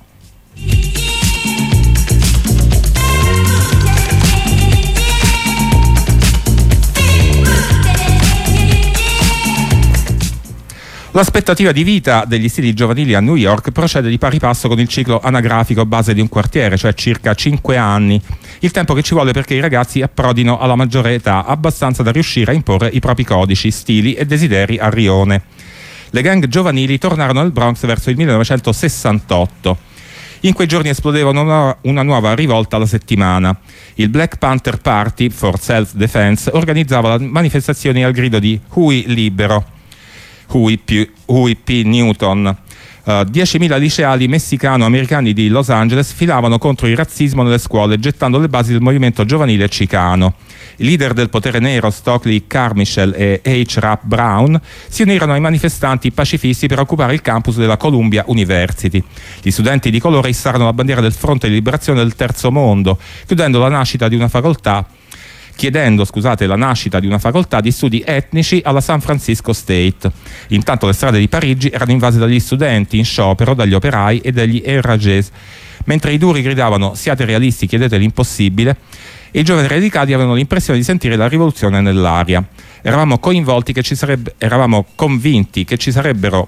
L'aspettativa di vita degli stili giovanili a New York procede di pari passo con il ciclo anagrafico base di un quartiere, cioè circa cinque anni, il tempo che ci vuole perché i ragazzi approdino alla maggiore età, abbastanza da riuscire a imporre i propri codici, stili e desideri a rione. Le gang giovanili tornarono al Bronx verso il millenovecentosessantotto. In quei giorni esplodeva una, una nuova rivolta alla settimana. Il Black Panther Party for Self-Defense organizzava manifestazioni al grido di Huey libero, Huey P. Huey P. Newton. Uh, diecimila liceali messicano-americani di Los Angeles filavano contro il razzismo nelle scuole, gettando le basi del movimento giovanile chicano. I leader del potere nero, Stokely Carmichael e H. Rap Brown, si unirono ai manifestanti pacifisti per occupare il campus della Columbia University. Gli studenti di colore issarono la bandiera del Fronte di Liberazione del Terzo Mondo, chiudendo la nascita di una facoltà chiedendo scusate, la nascita di una facoltà di studi etnici alla San Francisco State. Intanto le strade di Parigi erano invase dagli studenti in sciopero, dagli operai e dagli enragés. Mentre i duri gridavano «Siate realisti, chiedete l'impossibile», i giovani radicali avevano l'impressione di sentire la rivoluzione nell'aria. Eravamo coinvolti che ci sarebbe, eravamo convinti che ci sarebbero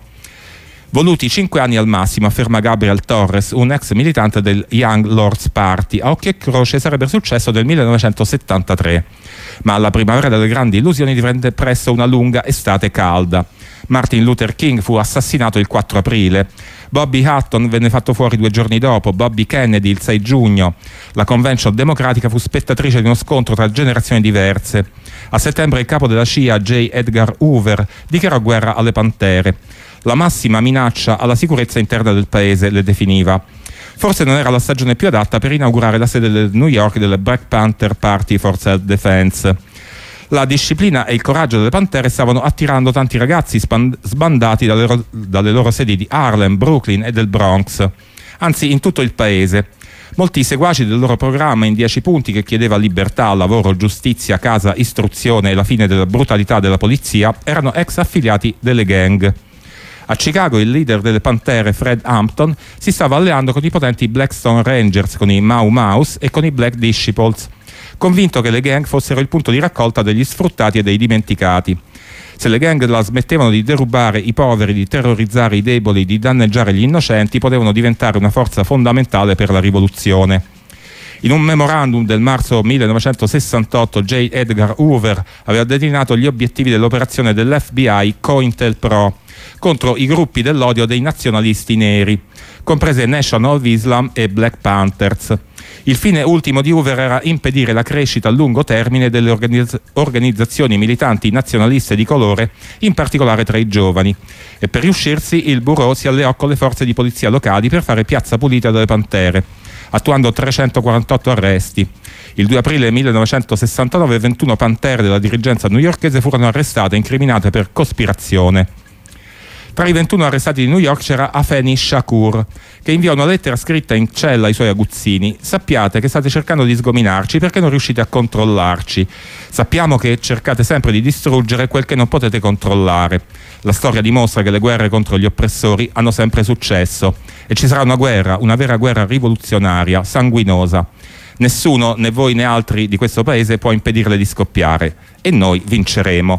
voluti cinque anni al massimo, afferma Gabriel Torres, un ex militante del Young Lords Party. A occhio e croce sarebbe successo nel millenovecentosettantatré. Ma la primavera delle grandi illusioni divenne presto una lunga estate calda. Martin Luther King fu assassinato il quattro aprile. Bobby Hutton venne fatto fuori due giorni dopo, Bobby Kennedy il sei giugno. La Convention democratica fu spettatrice di uno scontro tra generazioni diverse. A settembre il capo della C I A, J. Edgar Hoover, dichiarò guerra alle Pantere. La massima minaccia alla sicurezza interna del paese, le definiva. Forse non era la stagione più adatta per inaugurare la sede del New York delle Black Panther Party for Self-Defense. La disciplina e il coraggio delle Pantere stavano attirando tanti ragazzi span- sbandati dalle, ro- dalle loro sedi di Harlem, Brooklyn e del Bronx, anzi in tutto il paese. Molti seguaci del loro programma in dieci punti, che chiedeva libertà, lavoro, giustizia, casa, istruzione e la fine della brutalità della polizia, erano ex affiliati delle gang. A Chicago il leader delle Pantere, Fred Hampton, si stava alleando con i potenti Blackstone Rangers, con i Mau Maus e con i Black Disciples, convinto che le gang fossero il punto di raccolta degli sfruttati e dei dimenticati. Se le gang la smettevano di derubare i poveri, di terrorizzare i deboli, di danneggiare gli innocenti, potevano diventare una forza fondamentale per la rivoluzione. In un memorandum del marzo millenovecentosessantotto, J. Edgar Hoover aveva declinato gli obiettivi dell'operazione dell'F B I COINTELPRO contro i gruppi dell'odio dei nazionalisti neri, comprese Nation of Islam e Black Panthers. Il fine ultimo di Hoover era impedire la crescita a lungo termine delle organizz- organizzazioni militanti nazionaliste di colore, in particolare tra i giovani, e per riuscirsi il Bureau si alleò con le forze di polizia locali per fare piazza pulita delle Pantere, attuando trecentoquarantotto arresti. Il due aprile millenovecentosessantanove ventuno pantere della dirigenza newyorkese furono arrestate e incriminate per cospirazione. Tra i ventuno arrestati di New York c'era Afeni Shakur, che inviò una lettera scritta in cella ai suoi aguzzini: sappiate che state cercando di sgominarci perché non riuscite a controllarci. Sappiamo che cercate sempre di distruggere quel che non potete controllare. La storia dimostra che le guerre contro gli oppressori hanno sempre successo, e ci sarà una guerra, una vera guerra rivoluzionaria, sanguinosa. Nessuno, né voi né altri di questo paese, può impedirle di scoppiare, e noi vinceremo.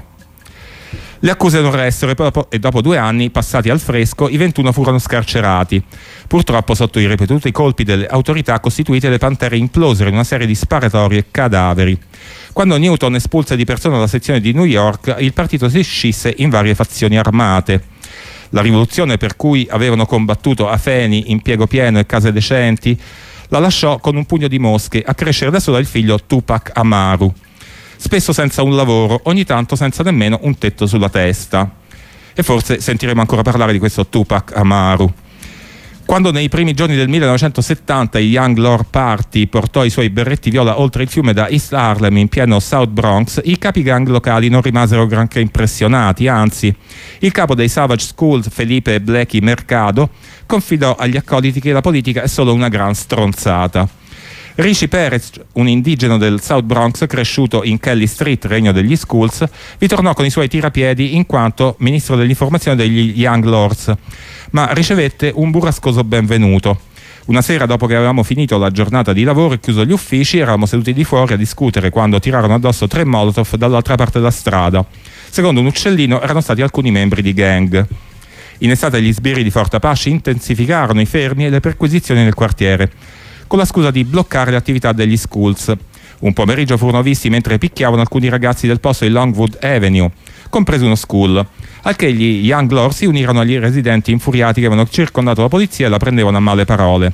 Le accuse non restero e dopo due anni passati al fresco i ventuno furono scarcerati. Purtroppo sotto i ripetuti colpi delle autorità costituite le Pantere implosero in una serie di sparatorie e cadaveri. Quando Newton espulse di persona la sezione di New York, il partito si scisse in varie fazioni armate. La rivoluzione per cui avevano combattuto Afeni, impiego pieno e case decenti, la lasciò con un pugno di mosche, a crescere da sola il figlio Tupac Amaru. Spesso senza un lavoro, ogni tanto senza nemmeno un tetto sulla testa. E forse sentiremo ancora parlare di questo Tupac Amaru. Quando nei primi giorni del millenovecentosettanta il Young Lord Party portò i suoi berretti viola oltre il fiume da East Harlem in pieno South Bronx, i capi gang locali non rimasero granché impressionati, anzi, il capo dei Savage Schools, Felipe Blackie Mercado, confidò agli accoliti che la politica è solo una gran stronzata. Richie Perez, un indigeno del South Bronx cresciuto in Kelly Street, regno degli Schools, vi tornò con i suoi tirapiedi in quanto ministro dell'informazione degli Young Lords, ma ricevette un burrascoso benvenuto. Una sera, dopo che avevamo finito la giornata di lavoro e chiuso gli uffici, eravamo seduti di fuori a discutere quando tirarono addosso tre molotov dall'altra parte della strada. Secondo un uccellino erano stati alcuni membri di gang. In estate gli sbirri di Fort Apache intensificarono i fermi e le perquisizioni nel quartiere, con la scusa di bloccare le attività degli Schools. Un pomeriggio furono visti mentre picchiavano alcuni ragazzi del posto di Longwood Avenue, compreso uno school, al che gli Young Lords si unirono agli residenti infuriati che avevano circondato la polizia e la prendevano a male parole.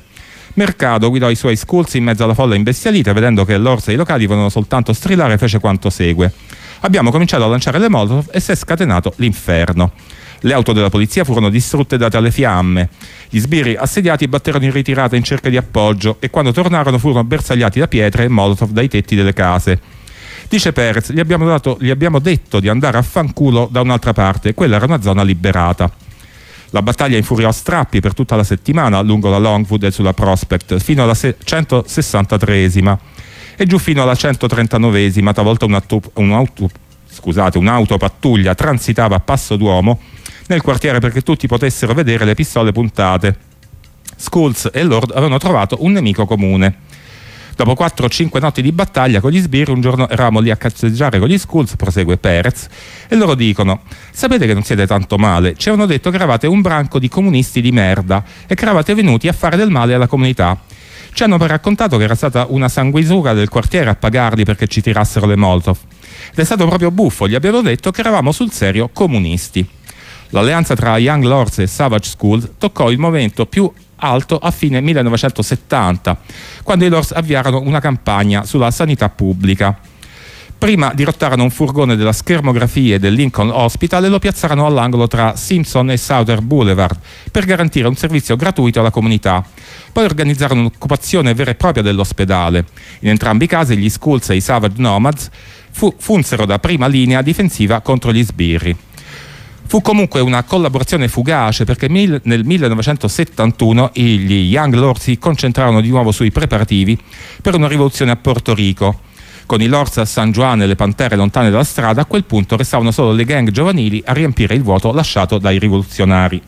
Mercado guidò i suoi Skulls in mezzo alla folla imbestialita, vedendo che l'orsa e i locali volevano soltanto strillare, fece quanto segue: abbiamo cominciato a lanciare le molotov e si è scatenato l'inferno. Le auto della polizia furono distrutte e date alle fiamme. Gli sbirri assediati batterono in ritirata in cerca di appoggio e quando tornarono furono bersagliati da pietre e molotov dai tetti delle case. Dice Perez: gli abbiamo, dato, gli abbiamo detto di andare a fanculo da un'altra parte, quella era una zona liberata. La battaglia infuriò a strappi per tutta la settimana lungo la Longwood e sulla Prospect, fino alla centosessantatreesima e giù fino alla centotrentanovesima. Talvolta un'auto, un'auto, scusate, un'autopattuglia transitava a passo d'uomo nel quartiere perché tutti potessero vedere le pistole puntate. Skulls e Lord avevano trovato un nemico comune. Dopo quattro o cinque notti di battaglia con gli sbirri, un giorno eravamo lì a cazzeggiare con gli Skulls, prosegue Perez, e loro dicono: sapete che non siete tanto male, ci avevano detto che eravate un branco di comunisti di merda e che eravate venuti a fare del male alla comunità. Ci hanno poi raccontato che era stata una sanguisuga del quartiere a pagarli perché ci tirassero le molotov. Ed è stato proprio buffo, gli abbiamo detto che eravamo sul serio comunisti. L'alleanza tra Young Lords e Savage Skulls toccò il momento più alto a fine millenovecentosettanta, quando i Lords avviarono una campagna sulla sanità pubblica. Prima dirottarono un furgone della schermografia del Lincoln Hospital e lo piazzarono all'angolo tra Simpson e Southern Boulevard per garantire un servizio gratuito alla comunità. Poi organizzarono un'occupazione vera e propria dell'ospedale. In entrambi i casi gli Skulls e i Savage Nomads fu- funsero da prima linea difensiva contro gli sbirri. Fu comunque una collaborazione fugace perché mil- nel millenovecentosettantuno gli Young Lords si concentrarono di nuovo sui preparativi per una rivoluzione a Porto Rico. Con i Lords a San Juan e le Pantere lontane dalla strada, a quel punto restavano solo le gang giovanili a riempire il vuoto lasciato dai rivoluzionari.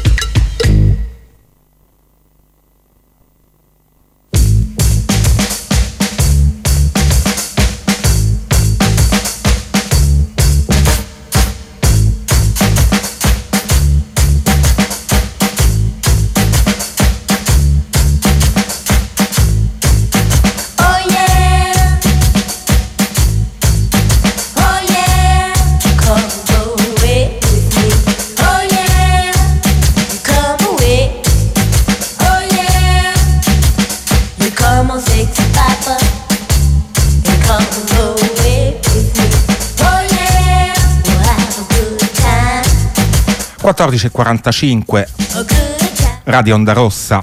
quattordici e quarantacinque, Radio Onda Rossa.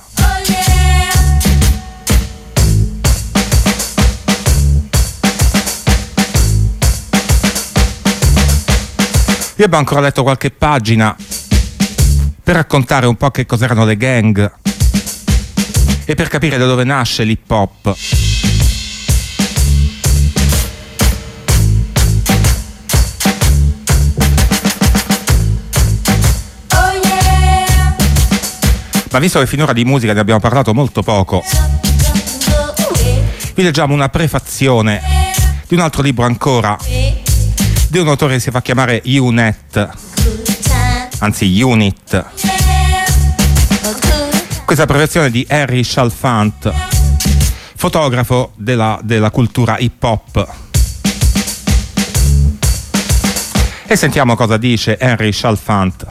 Io abbiamo ancora letto qualche pagina per raccontare un po' che cos'erano le gang e per capire da dove nasce l'hip hop. Ma visto che finora di musica ne abbiamo parlato molto poco, vi leggiamo una prefazione di un altro libro ancora, di un autore che si fa chiamare Unit, anzi Unit. Questa prefazione di Henry Chalfant, fotografo della, della cultura hip hop. E sentiamo cosa dice Henry Chalfant.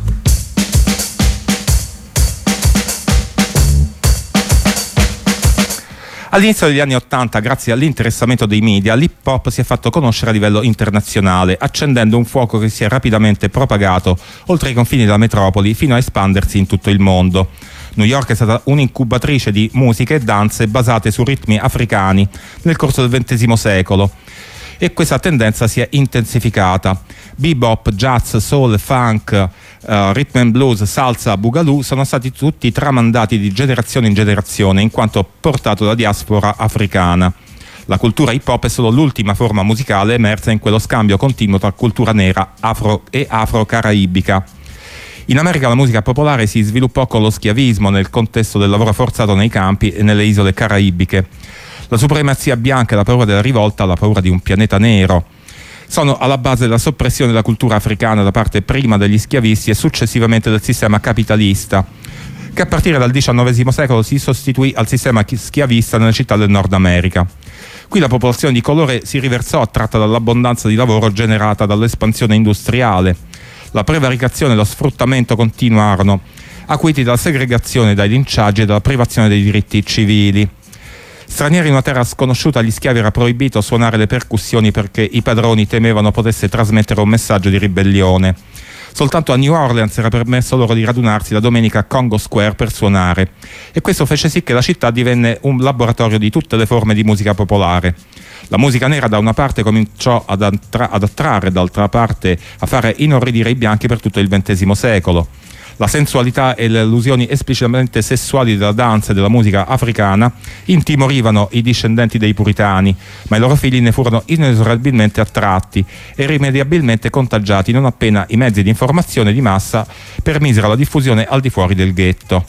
All'inizio degli anni Ottanta, grazie all'interessamento dei media, l'hip hop si è fatto conoscere a livello internazionale, accendendo un fuoco che si è rapidamente propagato oltre i confini della metropoli fino a espandersi in tutto il mondo. New York è stata un'incubatrice di musiche e danze basate su ritmi africani nel corso del ventesimo secolo e questa tendenza si è intensificata. Bebop, jazz, soul, funk, uh, rhythm and blues, salsa, boogaloo sono stati tutti tramandati di generazione in generazione in quanto portato da diaspora africana. La cultura hip hop è solo l'ultima forma musicale emersa in quello scambio continuo tra cultura nera afro e afro-caraibica. In America la musica popolare si sviluppò con lo schiavismo nel contesto del lavoro forzato nei campi e nelle isole caraibiche. La supremazia bianca e la paura della rivolta, la paura di un pianeta nero, sono alla base della soppressione della cultura africana da parte prima degli schiavisti e successivamente del sistema capitalista, che a partire dal diciannovesimo secolo si sostituì al sistema schiavista nelle città del Nord America. Qui la popolazione di colore si riversò attratta dall'abbondanza di lavoro generata dall'espansione industriale. La prevaricazione e lo sfruttamento continuarono acuiti dalla segregazione, dai linciaggi e dalla privazione dei diritti civili. Stranieri in una terra sconosciuta, agli schiavi era proibito suonare le percussioni perché i padroni temevano potesse trasmettere un messaggio di ribellione. Soltanto a New Orleans era permesso loro di radunarsi la domenica a Congo Square per suonare, e questo fece sì che la città divenne un laboratorio di tutte le forme di musica popolare. La musica nera da una parte cominciò ad, attra- ad attrarre, d'altra parte a fare inorridire i bianchi per tutto il ventesimo secolo. La sensualità e le allusioni esplicitamente sessuali della danza e della musica africana intimorivano i discendenti dei puritani, ma i loro figli ne furono inesorabilmente attratti e irrimediabilmente contagiati non appena i mezzi di informazione di massa permisero la diffusione al di fuori del ghetto.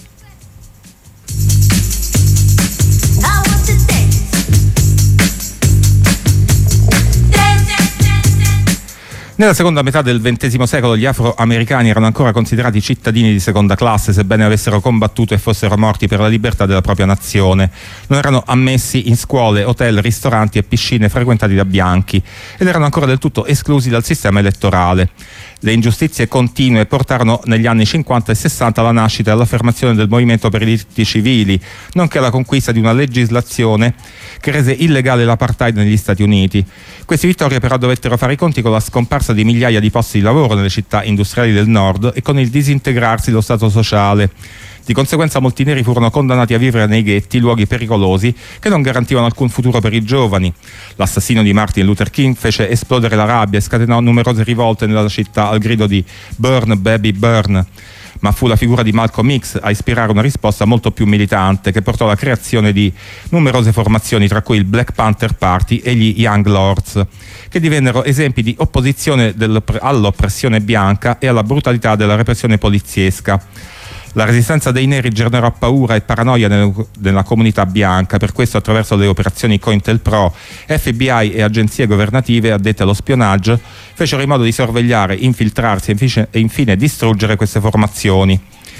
Nella seconda metà del ventesimo secolo gli afroamericani erano ancora considerati cittadini di seconda classe, sebbene avessero combattuto e fossero morti per la libertà della propria nazione. Non erano ammessi in scuole, hotel, ristoranti e piscine frequentati da bianchi ed erano ancora del tutto esclusi dal sistema elettorale. Le ingiustizie continue portarono negli anni cinquanta e sessanta alla nascita e all'affermazione del movimento per i diritti civili, nonché alla conquista di una legislazione che rese illegale l'apartheid negli Stati Uniti. Queste vittorie però dovettero fare i conti con la scomparsa di migliaia di posti di lavoro nelle città industriali del nord e con il disintegrarsi dello stato sociale. Di conseguenza molti neri furono condannati a vivere nei ghetti, luoghi pericolosi che non garantivano alcun futuro per i giovani. L'assassino di Martin Luther King fece esplodere la rabbia e scatenò numerose rivolte nella città al grido di "Burn, baby, burn". Ma fu la figura di Malcolm X a ispirare una risposta molto più militante che portò alla creazione di numerose formazioni, tra cui il Black Panther Party e gli Young Lords, che divennero esempi di opposizione all'oppressione bianca e alla brutalità della repressione poliziesca. La resistenza dei neri generò paura e paranoia nel, nella comunità bianca, per questo attraverso le operazioni COINTELPRO, F B I e agenzie governative addette allo spionaggio fecero in modo di sorvegliare, infiltrarsi e infine, e infine distruggere queste formazioni.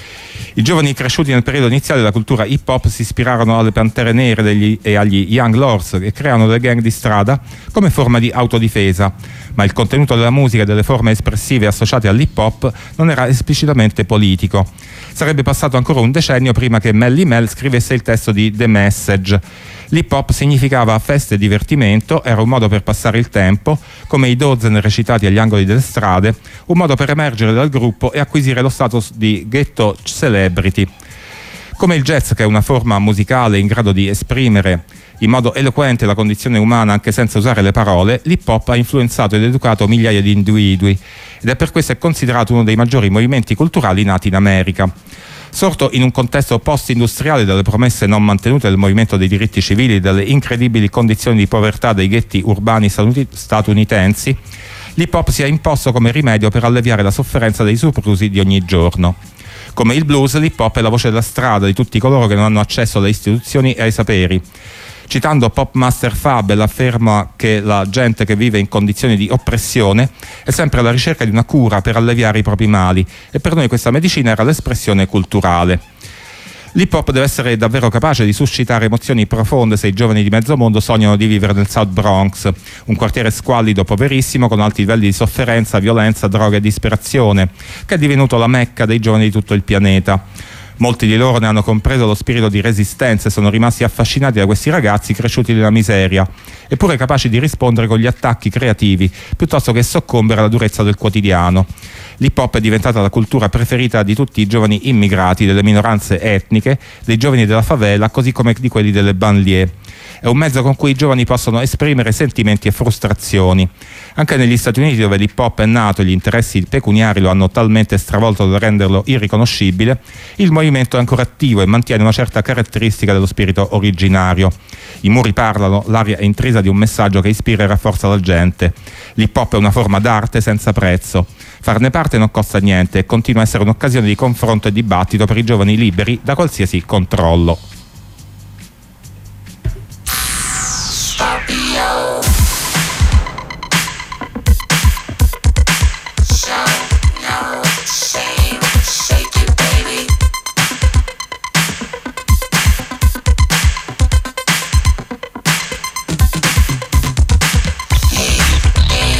I giovani cresciuti nel periodo iniziale della cultura hip hop si ispirarono alle Pantere Nere degli, e agli Young Lords e crearono le gang di strada come forma di autodifesa, ma il contenuto della musica e delle forme espressive associate all'hip hop non era esplicitamente politico. Sarebbe passato ancora un decennio prima che Melly Mel scrivesse il testo di The Message. L'hip hop significava festa e divertimento, era un modo per passare il tempo, come i dozen recitati agli angoli delle strade, un modo per emergere dal gruppo e acquisire lo status di ghetto celebrity. Come il jazz, che è una forma musicale in grado di esprimere in modo eloquente la condizione umana anche senza usare le parole, l'hip hop ha influenzato ed educato migliaia di individui ed è per questo è considerato uno dei maggiori movimenti culturali nati in America. Sorto in un contesto post-industriale dalle promesse non mantenute del movimento dei diritti civili e delle incredibili condizioni di povertà dei ghetti urbani statunitensi, l'hip hop si è imposto come rimedio per alleviare la sofferenza dei soprusi di ogni giorno. Come il blues, l'hip hop è la voce della strada di tutti coloro che non hanno accesso alle istituzioni e ai saperi. Citando Pop Master Fab, afferma che la gente che vive in condizioni di oppressione è sempre alla ricerca di una cura per alleviare i propri mali, e per noi questa medicina era l'espressione culturale. L'hip hop deve essere davvero capace di suscitare emozioni profonde se i giovani di mezzo mondo sognano di vivere nel South Bronx, un quartiere squallido, poverissimo, con alti livelli di sofferenza, violenza, droga e disperazione, che è divenuto la mecca dei giovani di tutto il pianeta. Molti di loro ne hanno compreso lo spirito di resistenza e sono rimasti affascinati da questi ragazzi cresciuti nella miseria, eppure capaci di rispondere con gli attacchi creativi piuttosto che soccombere alla durezza del quotidiano. L'hip hop è diventata la cultura preferita di tutti i giovani immigrati, delle minoranze etniche, dei giovani della favela, così come di quelli delle banlieue. È un mezzo con cui i giovani possono esprimere sentimenti e frustrazioni. Anche negli Stati Uniti, dove l'hip hop è nato e gli interessi pecuniari lo hanno talmente stravolto da renderlo irriconoscibile, il movimento è ancora attivo e mantiene una certa caratteristica dello spirito originario. I muri parlano, l'aria è intrisa di un messaggio che ispira e rafforza la gente. L'hip hop è una forma d'arte senza prezzo. Farne parte non costa niente e continua a essere un'occasione di confronto e dibattito per i giovani liberi da qualsiasi controllo.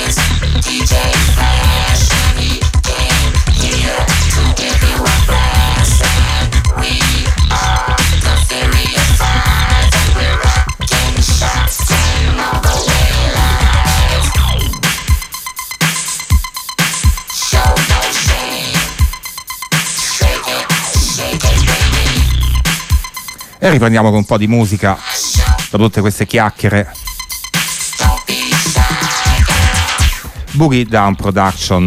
D J Flash, he came here to give you a flash. E riprendiamo con un po' di musica dopo tutte queste chiacchiere. Boogie Down Production,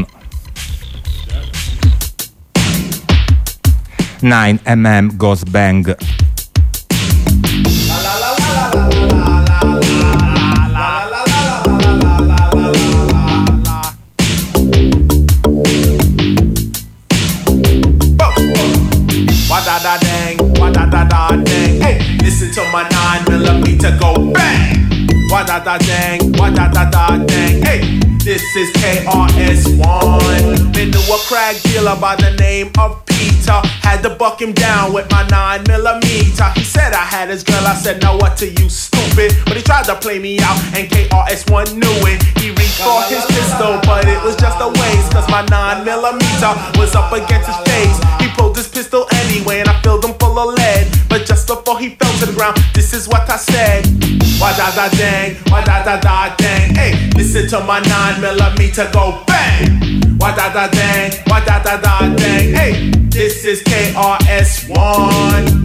nine millimeter Goes Bang. Wa-da-da-dang, wa-da-da-da-dang. Hey, listen to my nine millimeter go bang. Wa-da-da-dang, wa-da-da-da-dang. Hey, this is K R S One. Been to a crack dealer by the name of Peter. Had to buck him down with my nine millimeter. He said I had his girl, I said, now what to you, stupid? But he tried to play me out, and K R S One knew it. He reached for his pistol, but it was just a waste, cause my nine millimeter was up against his face. He pulled his pistol anyway, and I filled him full of lead. But just before he fell to the ground, this is what I said. Wa-da-da-dang, wa-da-da-da-dang. Hey, listen to my nine millimeter go bang. Wa-da-da-dang, wa-da-da-da-dang. Hey, this is K R S One.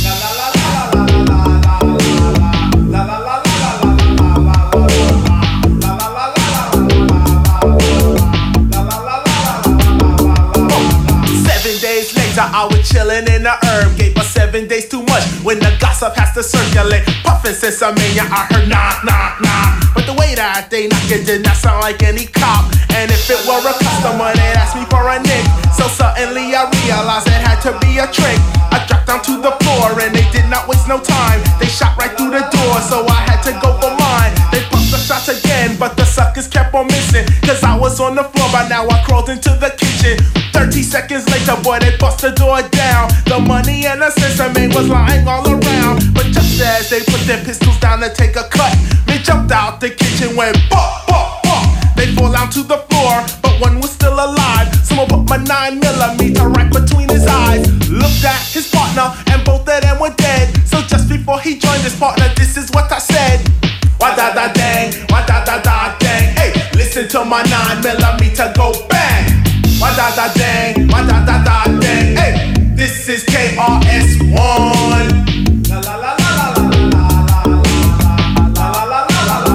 Seven days later, I was chilling in the herb. Gave us seven days too much when the gossip has to circulate. Puffin' since I mean ya, I heard knock, knock, knock. But the way that they knock it did not sound like any cop. And if it were a customer, they'd ask me for a nick. So suddenly I realized it had to be a trick. I dropped down to the floor and they did not waste no time. They shot right through the door, so I had to go for mine. They pumped the shots again, but the suckers kept on missing. Cause I was on the floor, by now I crawled into the kitchen. thirty seconds later, boy, they bust the door down. The money and the sesame was lying all around. But just as they put their pistols down to take a cut, they jumped out the kitchen, went buck, buck, buck. They fall down to the floor, but one was still alive. Someone put my nine millimeter right between his eyes. Looked at his partner, and both of them were dead. So just before he joined his partner, this is what I said. Wa-da-da-dang, wa-da-da-da-dang. Hey, listen to my nine millimeter go bang. Wa-da-da-dang, wa-da-da-da-dang. Hey, this is K R S One. La la la la la la la la la la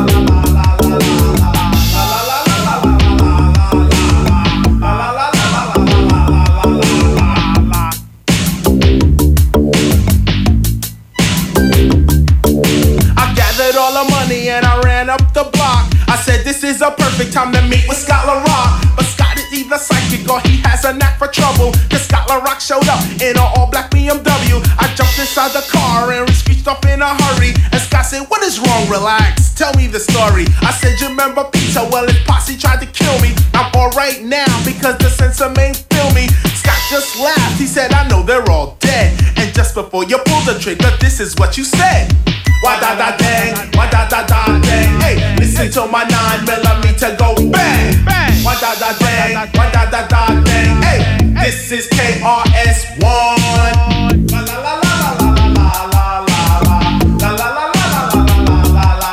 all the money and I ran up the block. I said this is a perfect time to meet with Scott LaRock. But Scott is either psychic or he has a knack for trouble. Cause Scott LaRock showed up in an all black B M W. I jumped inside the car and we screeched off in a hurry. And Scott said, what is wrong? Relax, tell me the story. I said, you remember Peter? Well, his posse tried to kill me. I'm alright now because the sensor main feel me. Scott just laughed, he said, I know they're all dead. And just before you pull the trigger, this is what you said. Wa-da-da-dang, wa-da-da-da-dang. Hey, listen to my nine millimeter go bang, bang. Wa-da-da-dang, wa-da-da-da-dang. Hey, this is K R S One. La la la la la la la la la la la la la la la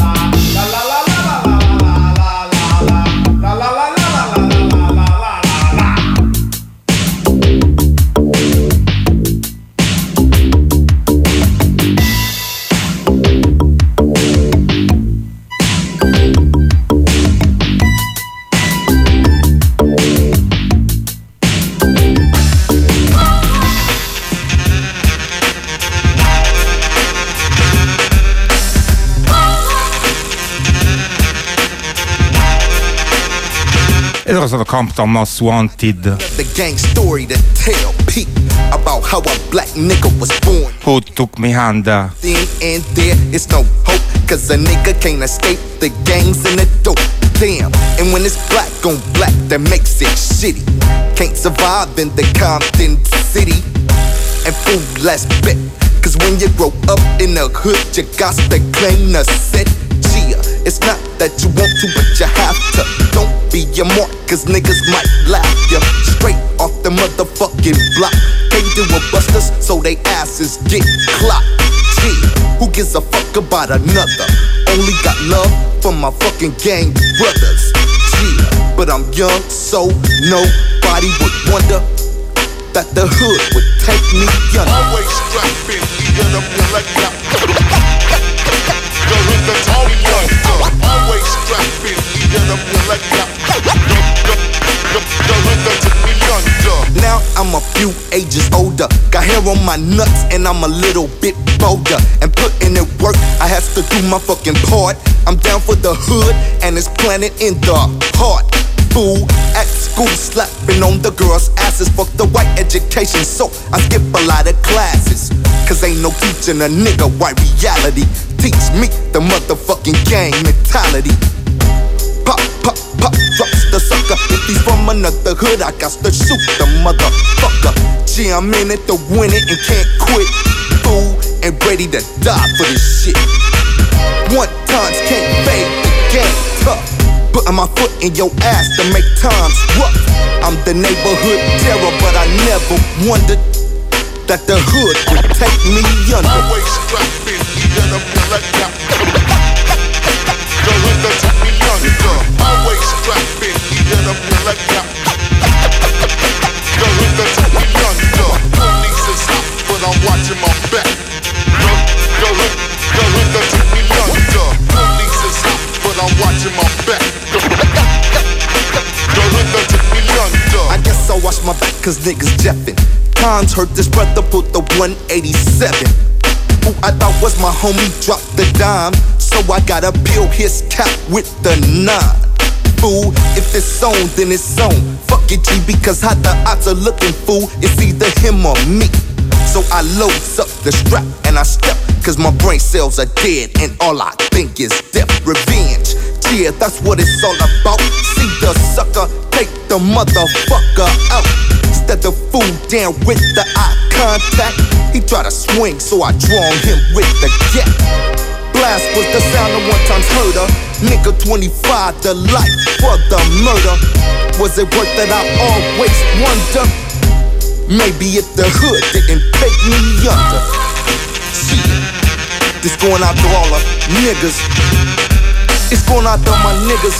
E loro sono Compton Most Wanted. The gang story to tell Pete about how a black nigga was born. Who took me under? Then and there is no hope, cause a nigga can't escape the gangs and the dope. Damn, and when it's black on black, that makes it shitty. Can't survive in the Compton city. And fool, let's bet, cause when you grow up in the hood, you got to claim the set. It's not that you want to, but you have to. Don't be a mark, cause niggas might laugh ya. Straight off the motherfucking block. Can't do a busters, so they asses get clocked. Yeah, who gives a fuck about another? Only got love for my fucking gang brothers. Yeah, but I'm young, so nobody would wonder that the hood would take me under. Always strapped in, get up your leg up. The hood that take me under. Always strapped in, get up your leg up. The hood that took me under. Now I'm a few ages older, got hair on my nuts and I'm a little bit bolder. And putting in work, I have to do my fucking part. I'm down for the hood and it's planted in the heart. Fool at school slapping on the girls' asses. Fuck the white education, so I skip a lot of classes. Cause ain't no teaching a nigga white reality. Teach me the motherfucking gang mentality. Pop, pop, pop, drops the sucker. If he's from another hood, I got to shoot the motherfucker. Gee, I'm in it to win it and can't quit. Fool, and ready to die for this shit. One times can't fade the game tough. Putting my foot in your ass to make times rough. I'm the neighborhood terror, but I never wondered that the hood would take me under. Always strapped in, get up your leg up. The hood that took me under. Always strapped in, get up your leg up. The hood that took me under. Police is hot, but I'm watching my back. The, the hood, the hood that took me under. Police is hot, but I'm watching my back. I guess I wash my back cause niggas jeffin'. Times heard this brother put the one eighty-seven. Who I thought was my homie dropped the dime. So I gotta peel his cap with the nine. Fool, if it's on, then it's on. Fuck it, G, because how the odds are looking, fool. It's either him or me. So I loads up the strap and I step. Cause my brain cells are dead and all I think is death. Revenge, yeah, that's what it's all about. See the sucker, take the motherfucker out. Instead of fool down with the eye contact. He try to swing, so I draw him with the gap. Blast was the sound of one time's herder. Nigga twenty-five, the life for the murder. Was it worth it? I always wonder. Maybe if the hood didn't take me under. Shit, this going out to all the niggas. It's going out to my niggas.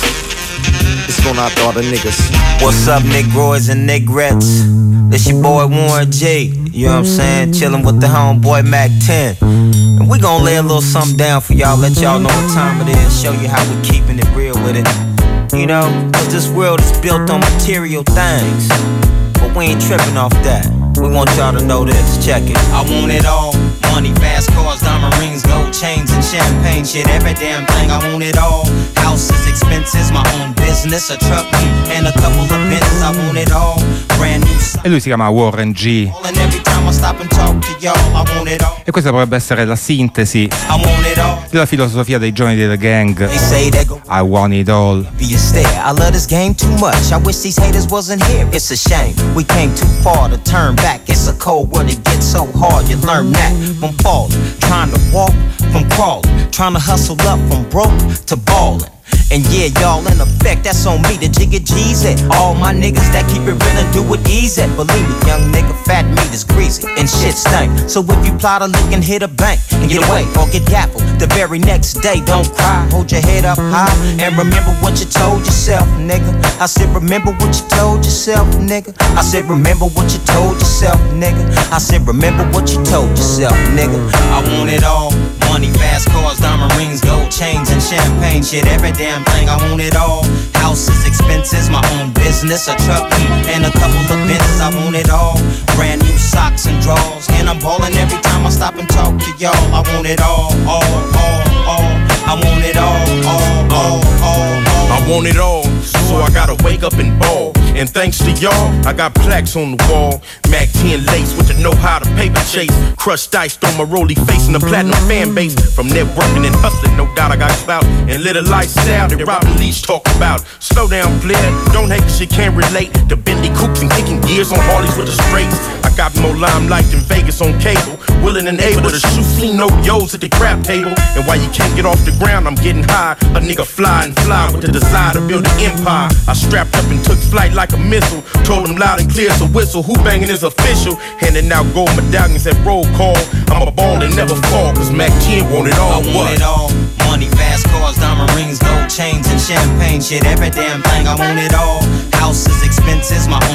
It's going out to all the niggas. What's up, Negroids and Negrettes? It's your boy Warren G. You know what I'm saying? Chillin' with the homeboy Mac ten. And we gon' lay a little something down for y'all. Let y'all know what time it is. Show you how we keepin' it real with it. You know, cause this world is built on material things. But we ain't trippin' off that. We want y'all to know this, check it. I want it all. Money, fast cars, diamond rings, gold chains, and champagne shit. Every damn thing, I want it all. Houses, expenses, my own business, a truck, and a couple of Benzes. I want it all. Brand new. E lui si chiama Warren G. And every time I stop and talk to y'all, I want it all. E questa potrebbe essere la sintesi I want it all. della filosofia dei giovani della gang. They say they go I want it all. be a stare. I love this game too much. I wish these haters wasn't here. It's a shame. We came too far to turn back. It's a cold world. It gets so hard. You learn that from falling, trying to walk from crawling, trying to hustle up from broke to ballin'. And yeah, y'all in effect, that's on me, the Jigga G's it. All my niggas that keep it real and do it easy. Believe me, young nigga, fat meat is greasy and shit stink. So if you plot a lick and hit a bank and get away or get gaffled the very next day, don't cry, hold your head up high and remember what you told yourself, nigga. I said remember what you told yourself, nigga. I said remember what you told yourself, nigga. I said remember what you told yourself, nigga. I want it all. Money, fast cars, diamond rings, gold chains, and champagne shit. Every damn thing, I want it all. Houses, expenses, my own business, a truck, and a couple of Benzes. I want it all. Brand new socks and drawers, and I'm ballin' every time I stop and talk to y'all. I want it all, all, all, all. I want it all, all, all, all, all. I want it all, so I gotta wake up and ball. And thanks to y'all, I got plaques on the wall. Mac ten lace with the know-how to paper chase. Crushed dice, throw my rolly face in the platinum fan base. From networking and hustling, no doubt I got clout. And little lifestyle that Robin Leach talk about. Slow down, player, don't hate cause you can't relate. To bendy coops and kicking gears on Harleys with the straights. I got more limelight than Vegas on cable. Willing and able to shoot C-no yos at the crap table. And while you can't get off the ground, I'm getting high. A nigga fly and fly with the desire to build an empire. I strapped up and took flight like a missile. Told him loud and clear as a whistle. Who banging is official. Handing out gold medallions at roll call. I'm a ball and never fall. Cause Mac ten want it all. I want what? it all. Money, fast cars, diamond rings, gold chains, and champagne shit. Every damn thing, I want it all. Houses, expenses, my own business.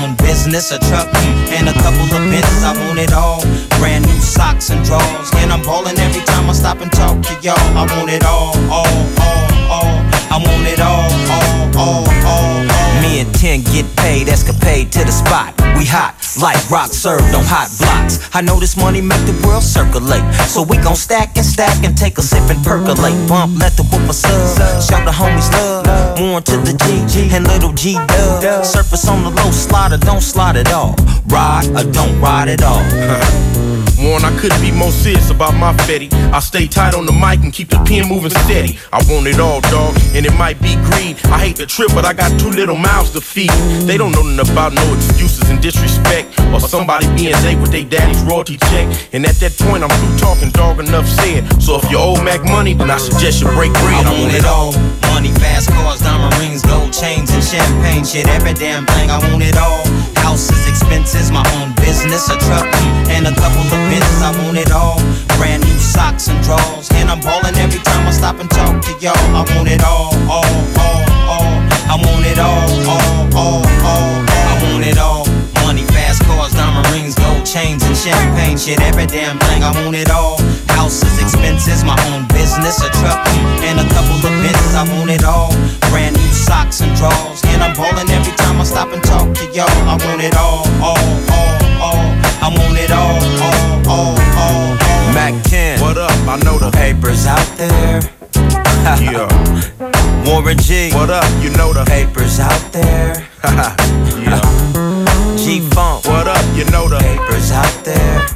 business, a truck, and a couple of Benzes. I want it all. Brand new socks and drawers, and I'm ballin' every time I stop and talk to y'all. I want it all, all, all, all. I want it all, all, all, all, all. Me and ten get paid, escapade to the spot. We hot, like rock served on hot blocks. I know this money make the world circulate, so we gon' stack and stack and take a sip and percolate. Bump, let the whooper sub, shout the homies love. More to the G and little G dub. Surface on the low, slider, don't slide at all. Ride or don't ride at all. Warren, I couldn't be more serious about my fetty. I stay tight on the mic and keep the pen moving steady. I want it all, dog, and it might be greed. I hate the trip, but I got two little mouths to feed. They don't know nothing about no excuses and disrespect, or somebody being late with their daddy's royalty check. And at that point, I'm through talking, dog, enough said. So if you owe Mac money, then I suggest you break bread. I want it all. Money, fast cars, diamond rings, gold chains, and champagne shit. Every damn thing, I want it all. Houses, expenses, my own business, a truck, and a couple of Benzes. I want it all. Brand new socks and drawers, and I'm ballin' every time I stop and talk to y'all. I want it all, all, all, all. I want it all, all, all, all. I want it all. Money, fast cars, diamond rings, gold chains, and champagne shit. Every damn thing, I want it all. Houses, expenses, my own business, a truck, and a couple of Benzes. I want it all. Brand new socks and drawers, and I'm ballin' every time I stop and talk to y'all. I want it all, all, all, all. I want it all, all, all, all, all. Mac ten, what up? I know the papers out there. Yeah. Warren G, what up? You know the papers out there. Yeah. G-Funk, what up? You know the papers out there.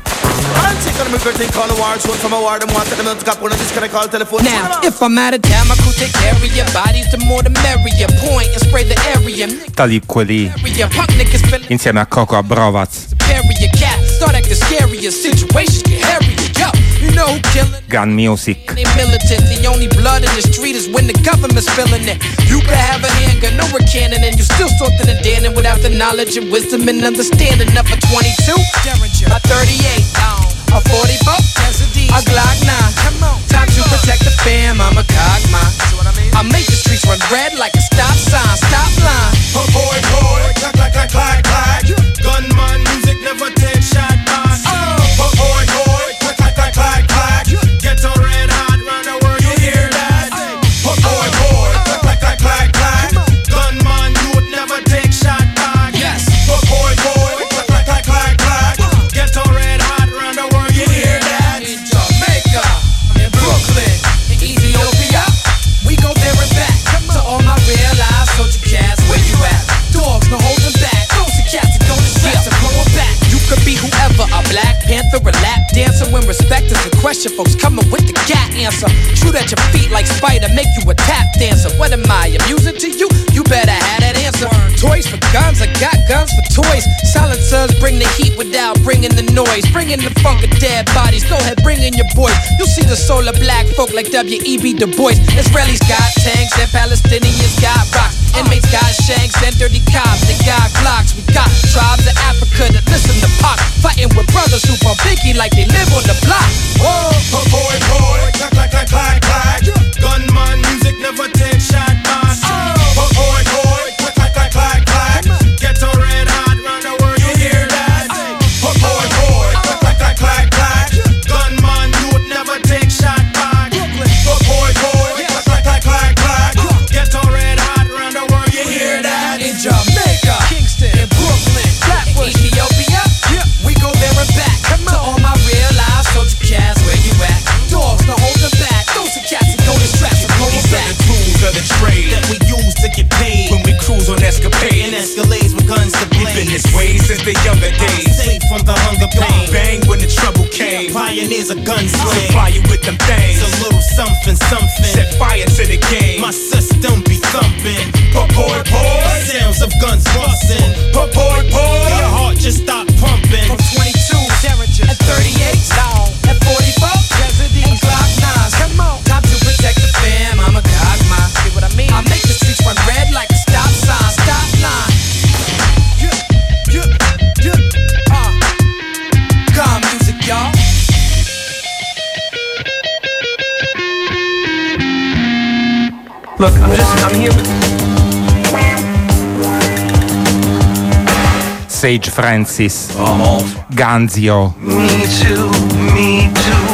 Now, if I'm out of town, my crew take care of your bodies, the more the merrier. Point and spray the area. Tali quelli Punk niggas feeling insieme a Coco Abrovaz. superior. Cat start acting scarier. Situations get hairier. Yo, you know who killing? Gun Music. They militant. The only blood in the street is when the government's feeling it. You could have a handgun, no a cannon, and you still something and danning without the knowledge and wisdom and understanding of a twenty-two, a thirty-eight, a forty-four, a Glock nine. Time to protect the fam, I'm a cog mine. I make the streets run red like a stop sign, stop line. Oh boy, boy, clack, clack, clack, clack, clack. Gunman music never take shot back. Oh boy, boy, clack, clack, clack, clack, clack. Get a red hot round the world, you hear that? Oh boy, boy, clack, clack, clack, clack, clack. Gunman youth never take shot back. Yes. Oh boy, boy, clack, clack, clack, clack, clack. Get a red hot round the world, you hear that? In Jamaica, in Brooklyn, in Ethiopia, we go there and back. To all my real life soldier cats, where you at? Dogs, no holding back. Those are cats that go to stress and blowing back. You could be whoever, a Black Panther, a lap dancer. When respect is a question, folks coming with the cat answer. Shoot at your feet like Spider, make you a tap dancer. What am I, amusing to you? You better have that answer. Toys for guns, I got guns for toys. Silencers bring the heat without bringing the noise. Bringing the funk of dead bodies, go ahead, bring in your boys. You'll see the soul of black folk like W E B Du Bois. Israelis got tanks and Palestinians got rocks. Inmates got shanks and dirty cops, they got Glocks. We got tribes in Africa that listen to pop, fighting with brothers who bump Biggie like they live on the block. Whoa, oh boy, boy, clack, clack, clack, clack, clack. Gunman music never take shot back. Oh boy, boy, clack, clack, clack, clack, clack. Get a red hot round the world, you hear that? Oh boy, boy, clack, clack, clack, clack, clack. Gunman youth never take shot back. Oh boy, boy, clack, clack, clack, clack, clack. Get a red hot round the world, you hear that? In Jamaica, Kingston, in Brooklyn, Flatbush, Ethiopia, yeah, we go there and back. To all my real life soldier cats, where you at? Dogs, no holding back. Those are cats that go to straps and blowing These are back. the tools of the trade that we use to get paid when we cruise on escapades and escalades with guns to blaze. We've been this way since the younger days, safe from the hunger pain. Bang when the trouble came. Pioneers of gun slang. Supply you with them things. A little something, something. Set fire to the game. My system be thumping. Boy, boy, sounds of guns busting. Boy, boy, your heart just stopped pumping. From twenty-two, Derringer, at thirty-eight, long, at forty-four, President, and Glock nines. Come on, time to protect the fam. I'm a cog mine. See what I mean? I make the streets run red like a stop sign, stop line. Yeah, yeah, yeah. Uh, calm music, y'all. Look, I'm just, I'm here with... Sage Francis, Ganzio. Me too, me too.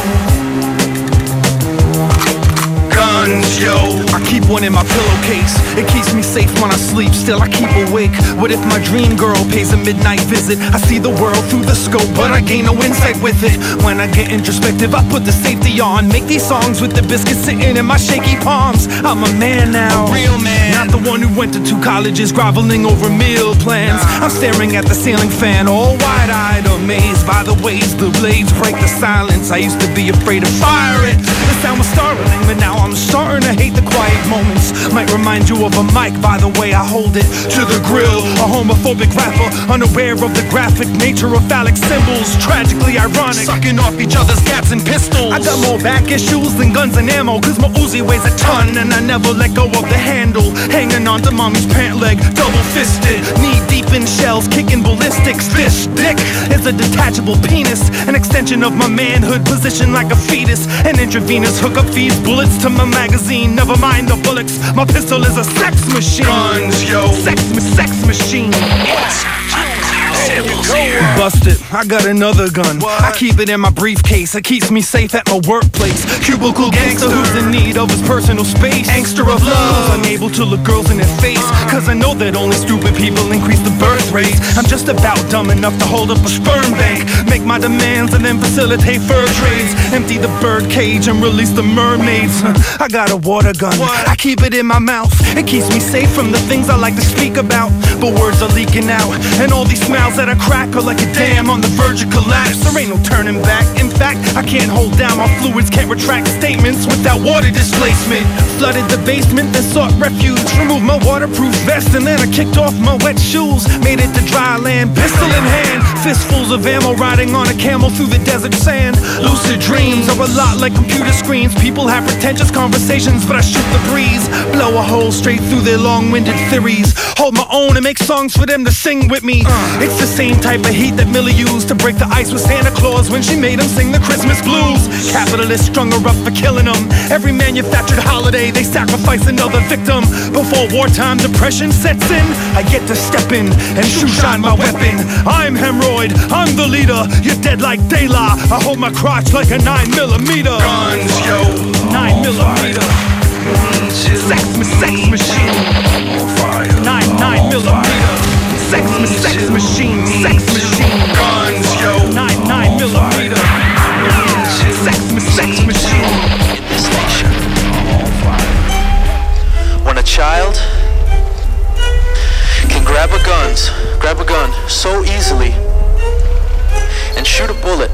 Guns, yo. I keep one in my pillowcase. It keeps me safe when I sleep. Still I keep awake. What if my dream girl pays a midnight visit? I see the world through the scope, but I gain no insight with it. When I get introspective, I put the safety on. Make these songs with the biscuit sitting in my shaky palms. I'm a man now, a real man. Not the one who went to two colleges groveling over meal plans. I'm staring at the ceiling fan, all wide-eyed, amazed by the ways the blades break the silence. I used to be afraid of fire it. The sound was startling, but now I'm starting to hate the quiet moments. Might remind you of a mic by the way I hold it to the grill. A homophobic rapper, unaware of the graphic nature of phallic symbols. Tragically ironic, sucking off each other's gaps and pistols. I got more back issues than guns and ammo, cause my Uzi weighs a ton. And I never let go of the handle, hanging on to mommy's pant leg, double fisted, knee deep in shells, kicking ballistics. This dick is a detachable penis, an extension of my manhood, positioned like a fetus. An intravenous hookup feeds bullets to my magazine. Never mind the bullets, my pistol is a sex machine. Guns, yo. Sex, sex machine. Busted, I got another gun. What? I keep it in my briefcase. It keeps me safe at my workplace. Cubicle gangster who's in need of his personal space. Angster of love, unable to look girls in their face. Cause I know that only stupid people increase the birth rate. I'm just about dumb enough to hold up a sperm bank, make my demands and then facilitate fur trades. Empty the bird cage and release the mermaids. I got a water gun, what? I keep it in my mouth. It keeps me safe from the things I like to speak about. But words are leaking out, and all these smiles that I crack are like a dam on the verge of collapse. There ain't no turning back. In fact, I can't hold down my fluids, can't retract statements without water displacement. Flooded the basement, then sought refuge. Removed my waterproof vest, and then I kicked off my wet shoes. Made it to dry land, pistol in hand, fistfuls of ammo, riding on a camel through the desert sand. Lucid dreams are a lot like computer screens. People have pretentious conversations, but I shoot the breeze, blow a hole straight through their long-winded theories. Hold my own and make songs for them to sing with me. uh. It's the same type of heat that Millie used to break the ice with Santa Claus when she made him sing the Christmas blues. Capitalists strung her up for killing them. Every manufactured holiday they sacrifice another victim. Before wartime depression sets in, I get to step in and shoe shine my weapon. I'm Hemorrhoid, I'm the leader. You're dead like daylight. I hold my crotch like a nine millimeter. Guns, yo. Nine millimeter. Sex, sex machine. Nine, nine millimeter. Sex, sex machine. Sex machine. Guns, yo. Nine, nine millimeter. Sex, sex machine. In this nation, when a child can grab a guns, grab a gun so easily and shoot a bullet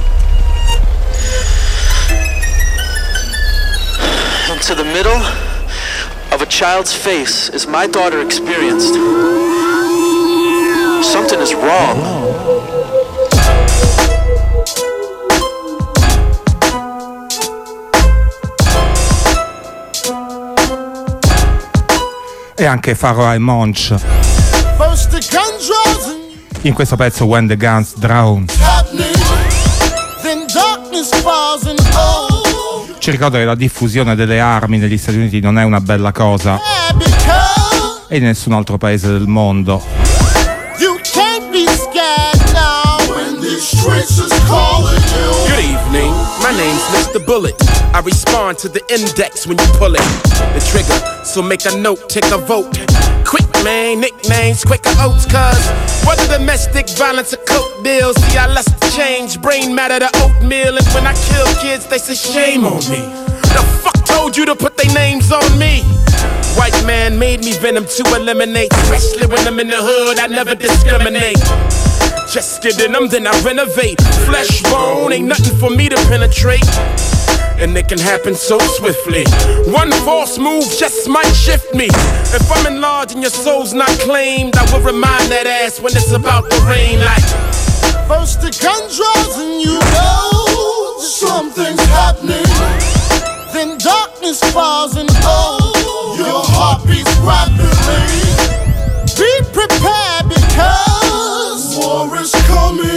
into the middle of a child's face, as my daughter experienced, something is wrong. E anche Pharoah e Monch in questo pezzo When the Guns Drown. Ci ricordo che la diffusione delle armi negli Stati Uniti non è una bella cosa, e in nessun altro paese del mondo. Good evening, my name's Mister Bullet. I respond to the index when you pull it. The trigger, so make a note, take a vote. Quick man, nicknames, quicker oats, cuz whether domestic violence or coke deals, see I less the change, brain matter to oatmeal. And when I kill kids, they say shame on me. The fuck told you to put their names on me? White man made me venom to eliminate, especially when I'm in the hood, I never discriminate. Just get in them, then I renovate. Flesh bone, ain't nothing for me to penetrate. And it can happen so swiftly. One false move just might shift me. If I'm enlarged and your soul's not claimed, I will remind that ass when it's about to rain. Like, first the gun draws and you know something's happening. Then darkness falls and oh, your heart beats rapidly. Be prepared because war is coming.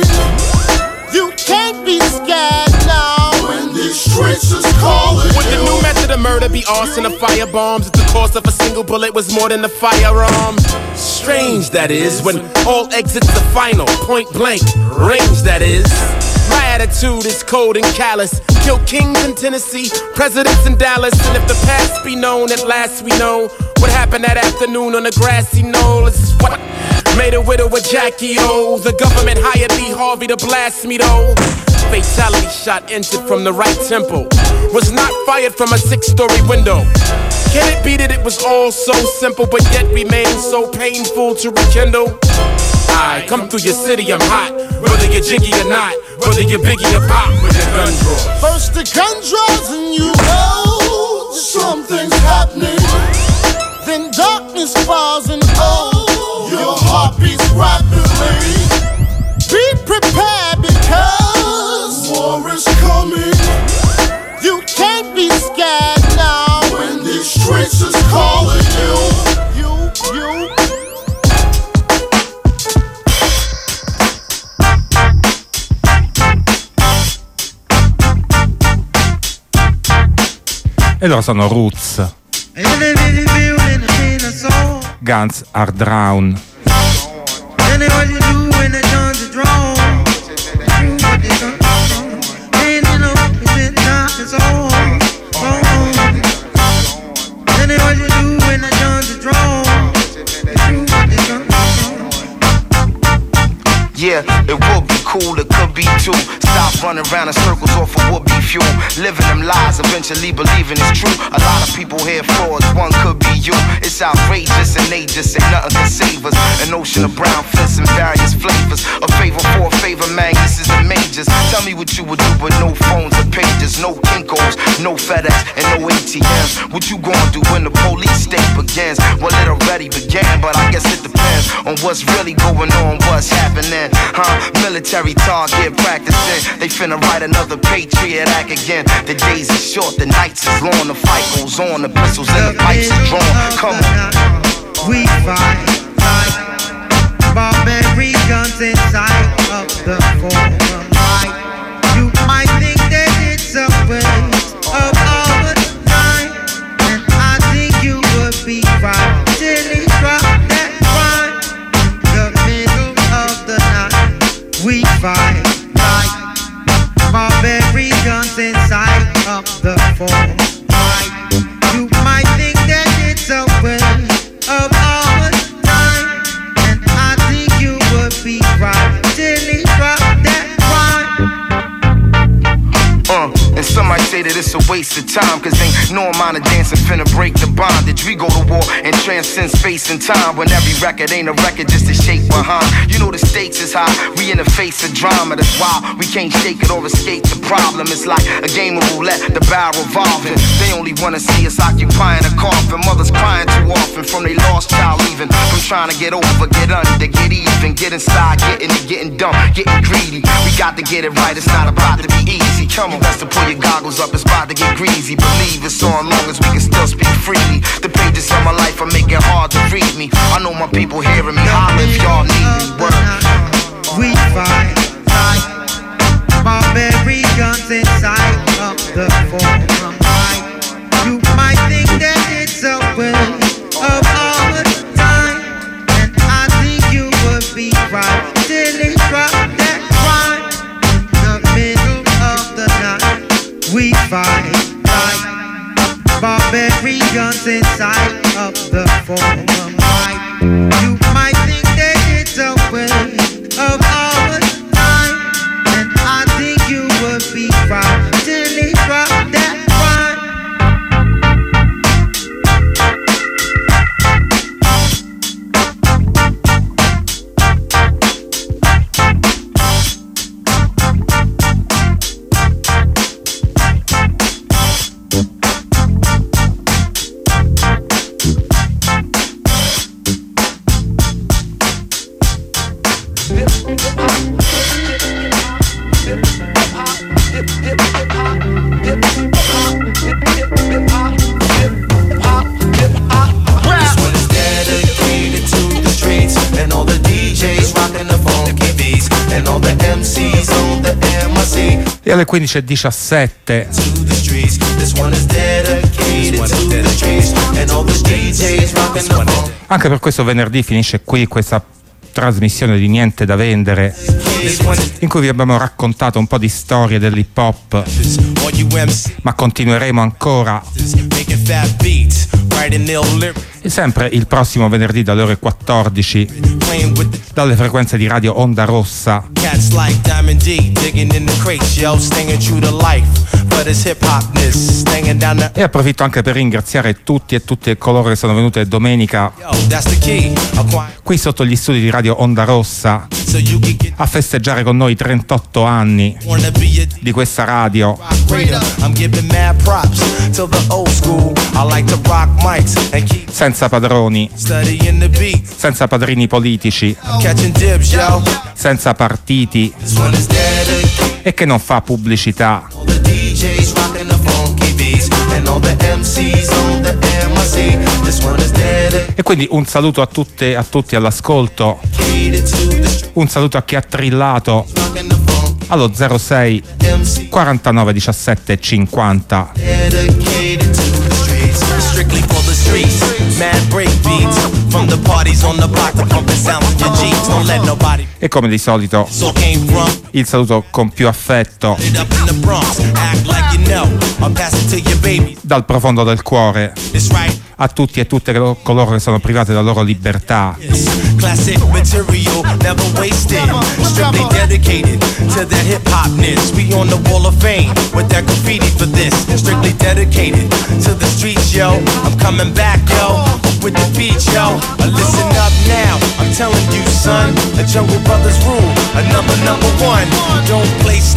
You can't be scared now when these streets is calling. With the new method emerging, murder be arson or fire bombs. If the cost of a single bullet was more than the firearm. Strange that is, when all exits are final, point blank, range that is. My attitude is cold and callous. Kill kings in Tennessee, presidents in Dallas. And if the past be known, at last we know what happened that afternoon on the grassy knoll. It's what made a widow with Jackie O. The government hired Lee Harvey to blast me though. Fatality shot entered from the right temple. Was not fired from a six-story window. Can it be that it was all so simple, but yet remained so painful to rekindle? I come through your city, I'm hot. Whether you're Jiggy or not, whether you're Biggie or Pop with your gun draws. First the gun draws and you know something's happening. Then darkness falls and oh, your heart beats rapidly. Be prepared because war is coming. You can't be scared now when these streets is calling you. You, you. E loro sono Roots. Guns Are Drown. Yeah, it would be cool, it could be too. Stop running around in circles off of would be fuel. Living them lies, eventually believing it's true. A lot of people here frauds, one could be you. It's outrageous and they just say nothing can save us. An ocean of brown fists in various flavors. A favor for a favor, man, this is the majors. Tell me what you would do with no phones or pages. No Kinkos, no FedEx, and no A T Ms. What you gonna do when the police state begins? Well, it already began, but I guess it depends on what's really going on, what's happening. Huh? Military target practicing. They finna write another Patriot Act again. The days are short, the nights is long. The fight goes on, the pistols and the pipes are drawn. Come on. We fight, fight. Barbaric guns inside of the forum. You might think that it's a waste of all the time, and I think you would be right till he dropped that rhyme. The middle of the night, we fight, fight. Barbaric guns inside of the forum. You might think that it's a waste of all the time, and I think you would be right till he dropped that Uh, and some might say that it's a waste of time, cause ain't no amount of dancing finna break the bondage. We go to war and transcend space and time, when every record ain't a record, just a shake behind. You know the stakes is high, we in the face of drama. That's why we can't shake it or escape the problem. It's like a game of roulette, the barrel revolving. They only wanna see us occupying a coffin. Mothers crying too often from they lost child leaving. From trying to get over, get under, get even, get inside, getting it, getting dumb, getting greedy. We got to get it right, it's not about to be easy. Come on, best to pull your goggles up, it's about to get greasy. Believe it's on long as we can still speak freely. The pages of my life are making hard to read me. I know my people hearing me, holler if y'all need me. Word. We fight, fight. Barbaric guns inside of the forum. You might think that it's a waste of all the time, and I think you would be right till he dropped that rhyme. In the middle of the night, we fight, fight. Barbaric guns inside of the forum. You might think that it's a waste of all the time, and I think you would be right till he dropped that rhyme. And all the M Cs on the M I C E alle quindici e diciassette anche per questo venerdì finisce qui questa trasmissione di Niente da Vendere, in cui vi abbiamo raccontato un po' di storie dell'hip hop, ma continueremo ancora, e sempre il prossimo venerdì dalle ore quattordici dalle frequenze di Radio Onda Rossa. E approfitto anche per ringraziare tutti e tutte coloro che sono venute domenica qui sotto gli studi di Radio Onda Rossa a festeggiare con noi trentotto anni di questa radio, senza padroni, senza padrini politici, senza partiti, e che non fa pubblicità. E quindi un saluto a tutte, a tutti all'ascolto, un saluto a chi ha trillato allo zero sei quarantanove diciassette cinquanta. Strictly for the streets, mad break beats from the parties on the block, the pumping sound with your jeans. Don't let nobody. E come di solito il saluto con più affetto dal profondo del cuore a tutti e tutte coloro che sono private della loro libertà. Classic material, never wasted. Strictly dedicated to the hip hopness. We on the wall of fame with that graffiti for this. Strictly dedicated to the streets, yo. I'm coming back, yo, with the beat, yo. Uh, listen up now, I'm telling you, son. The Jungle Brothers rule, another number one. Don't play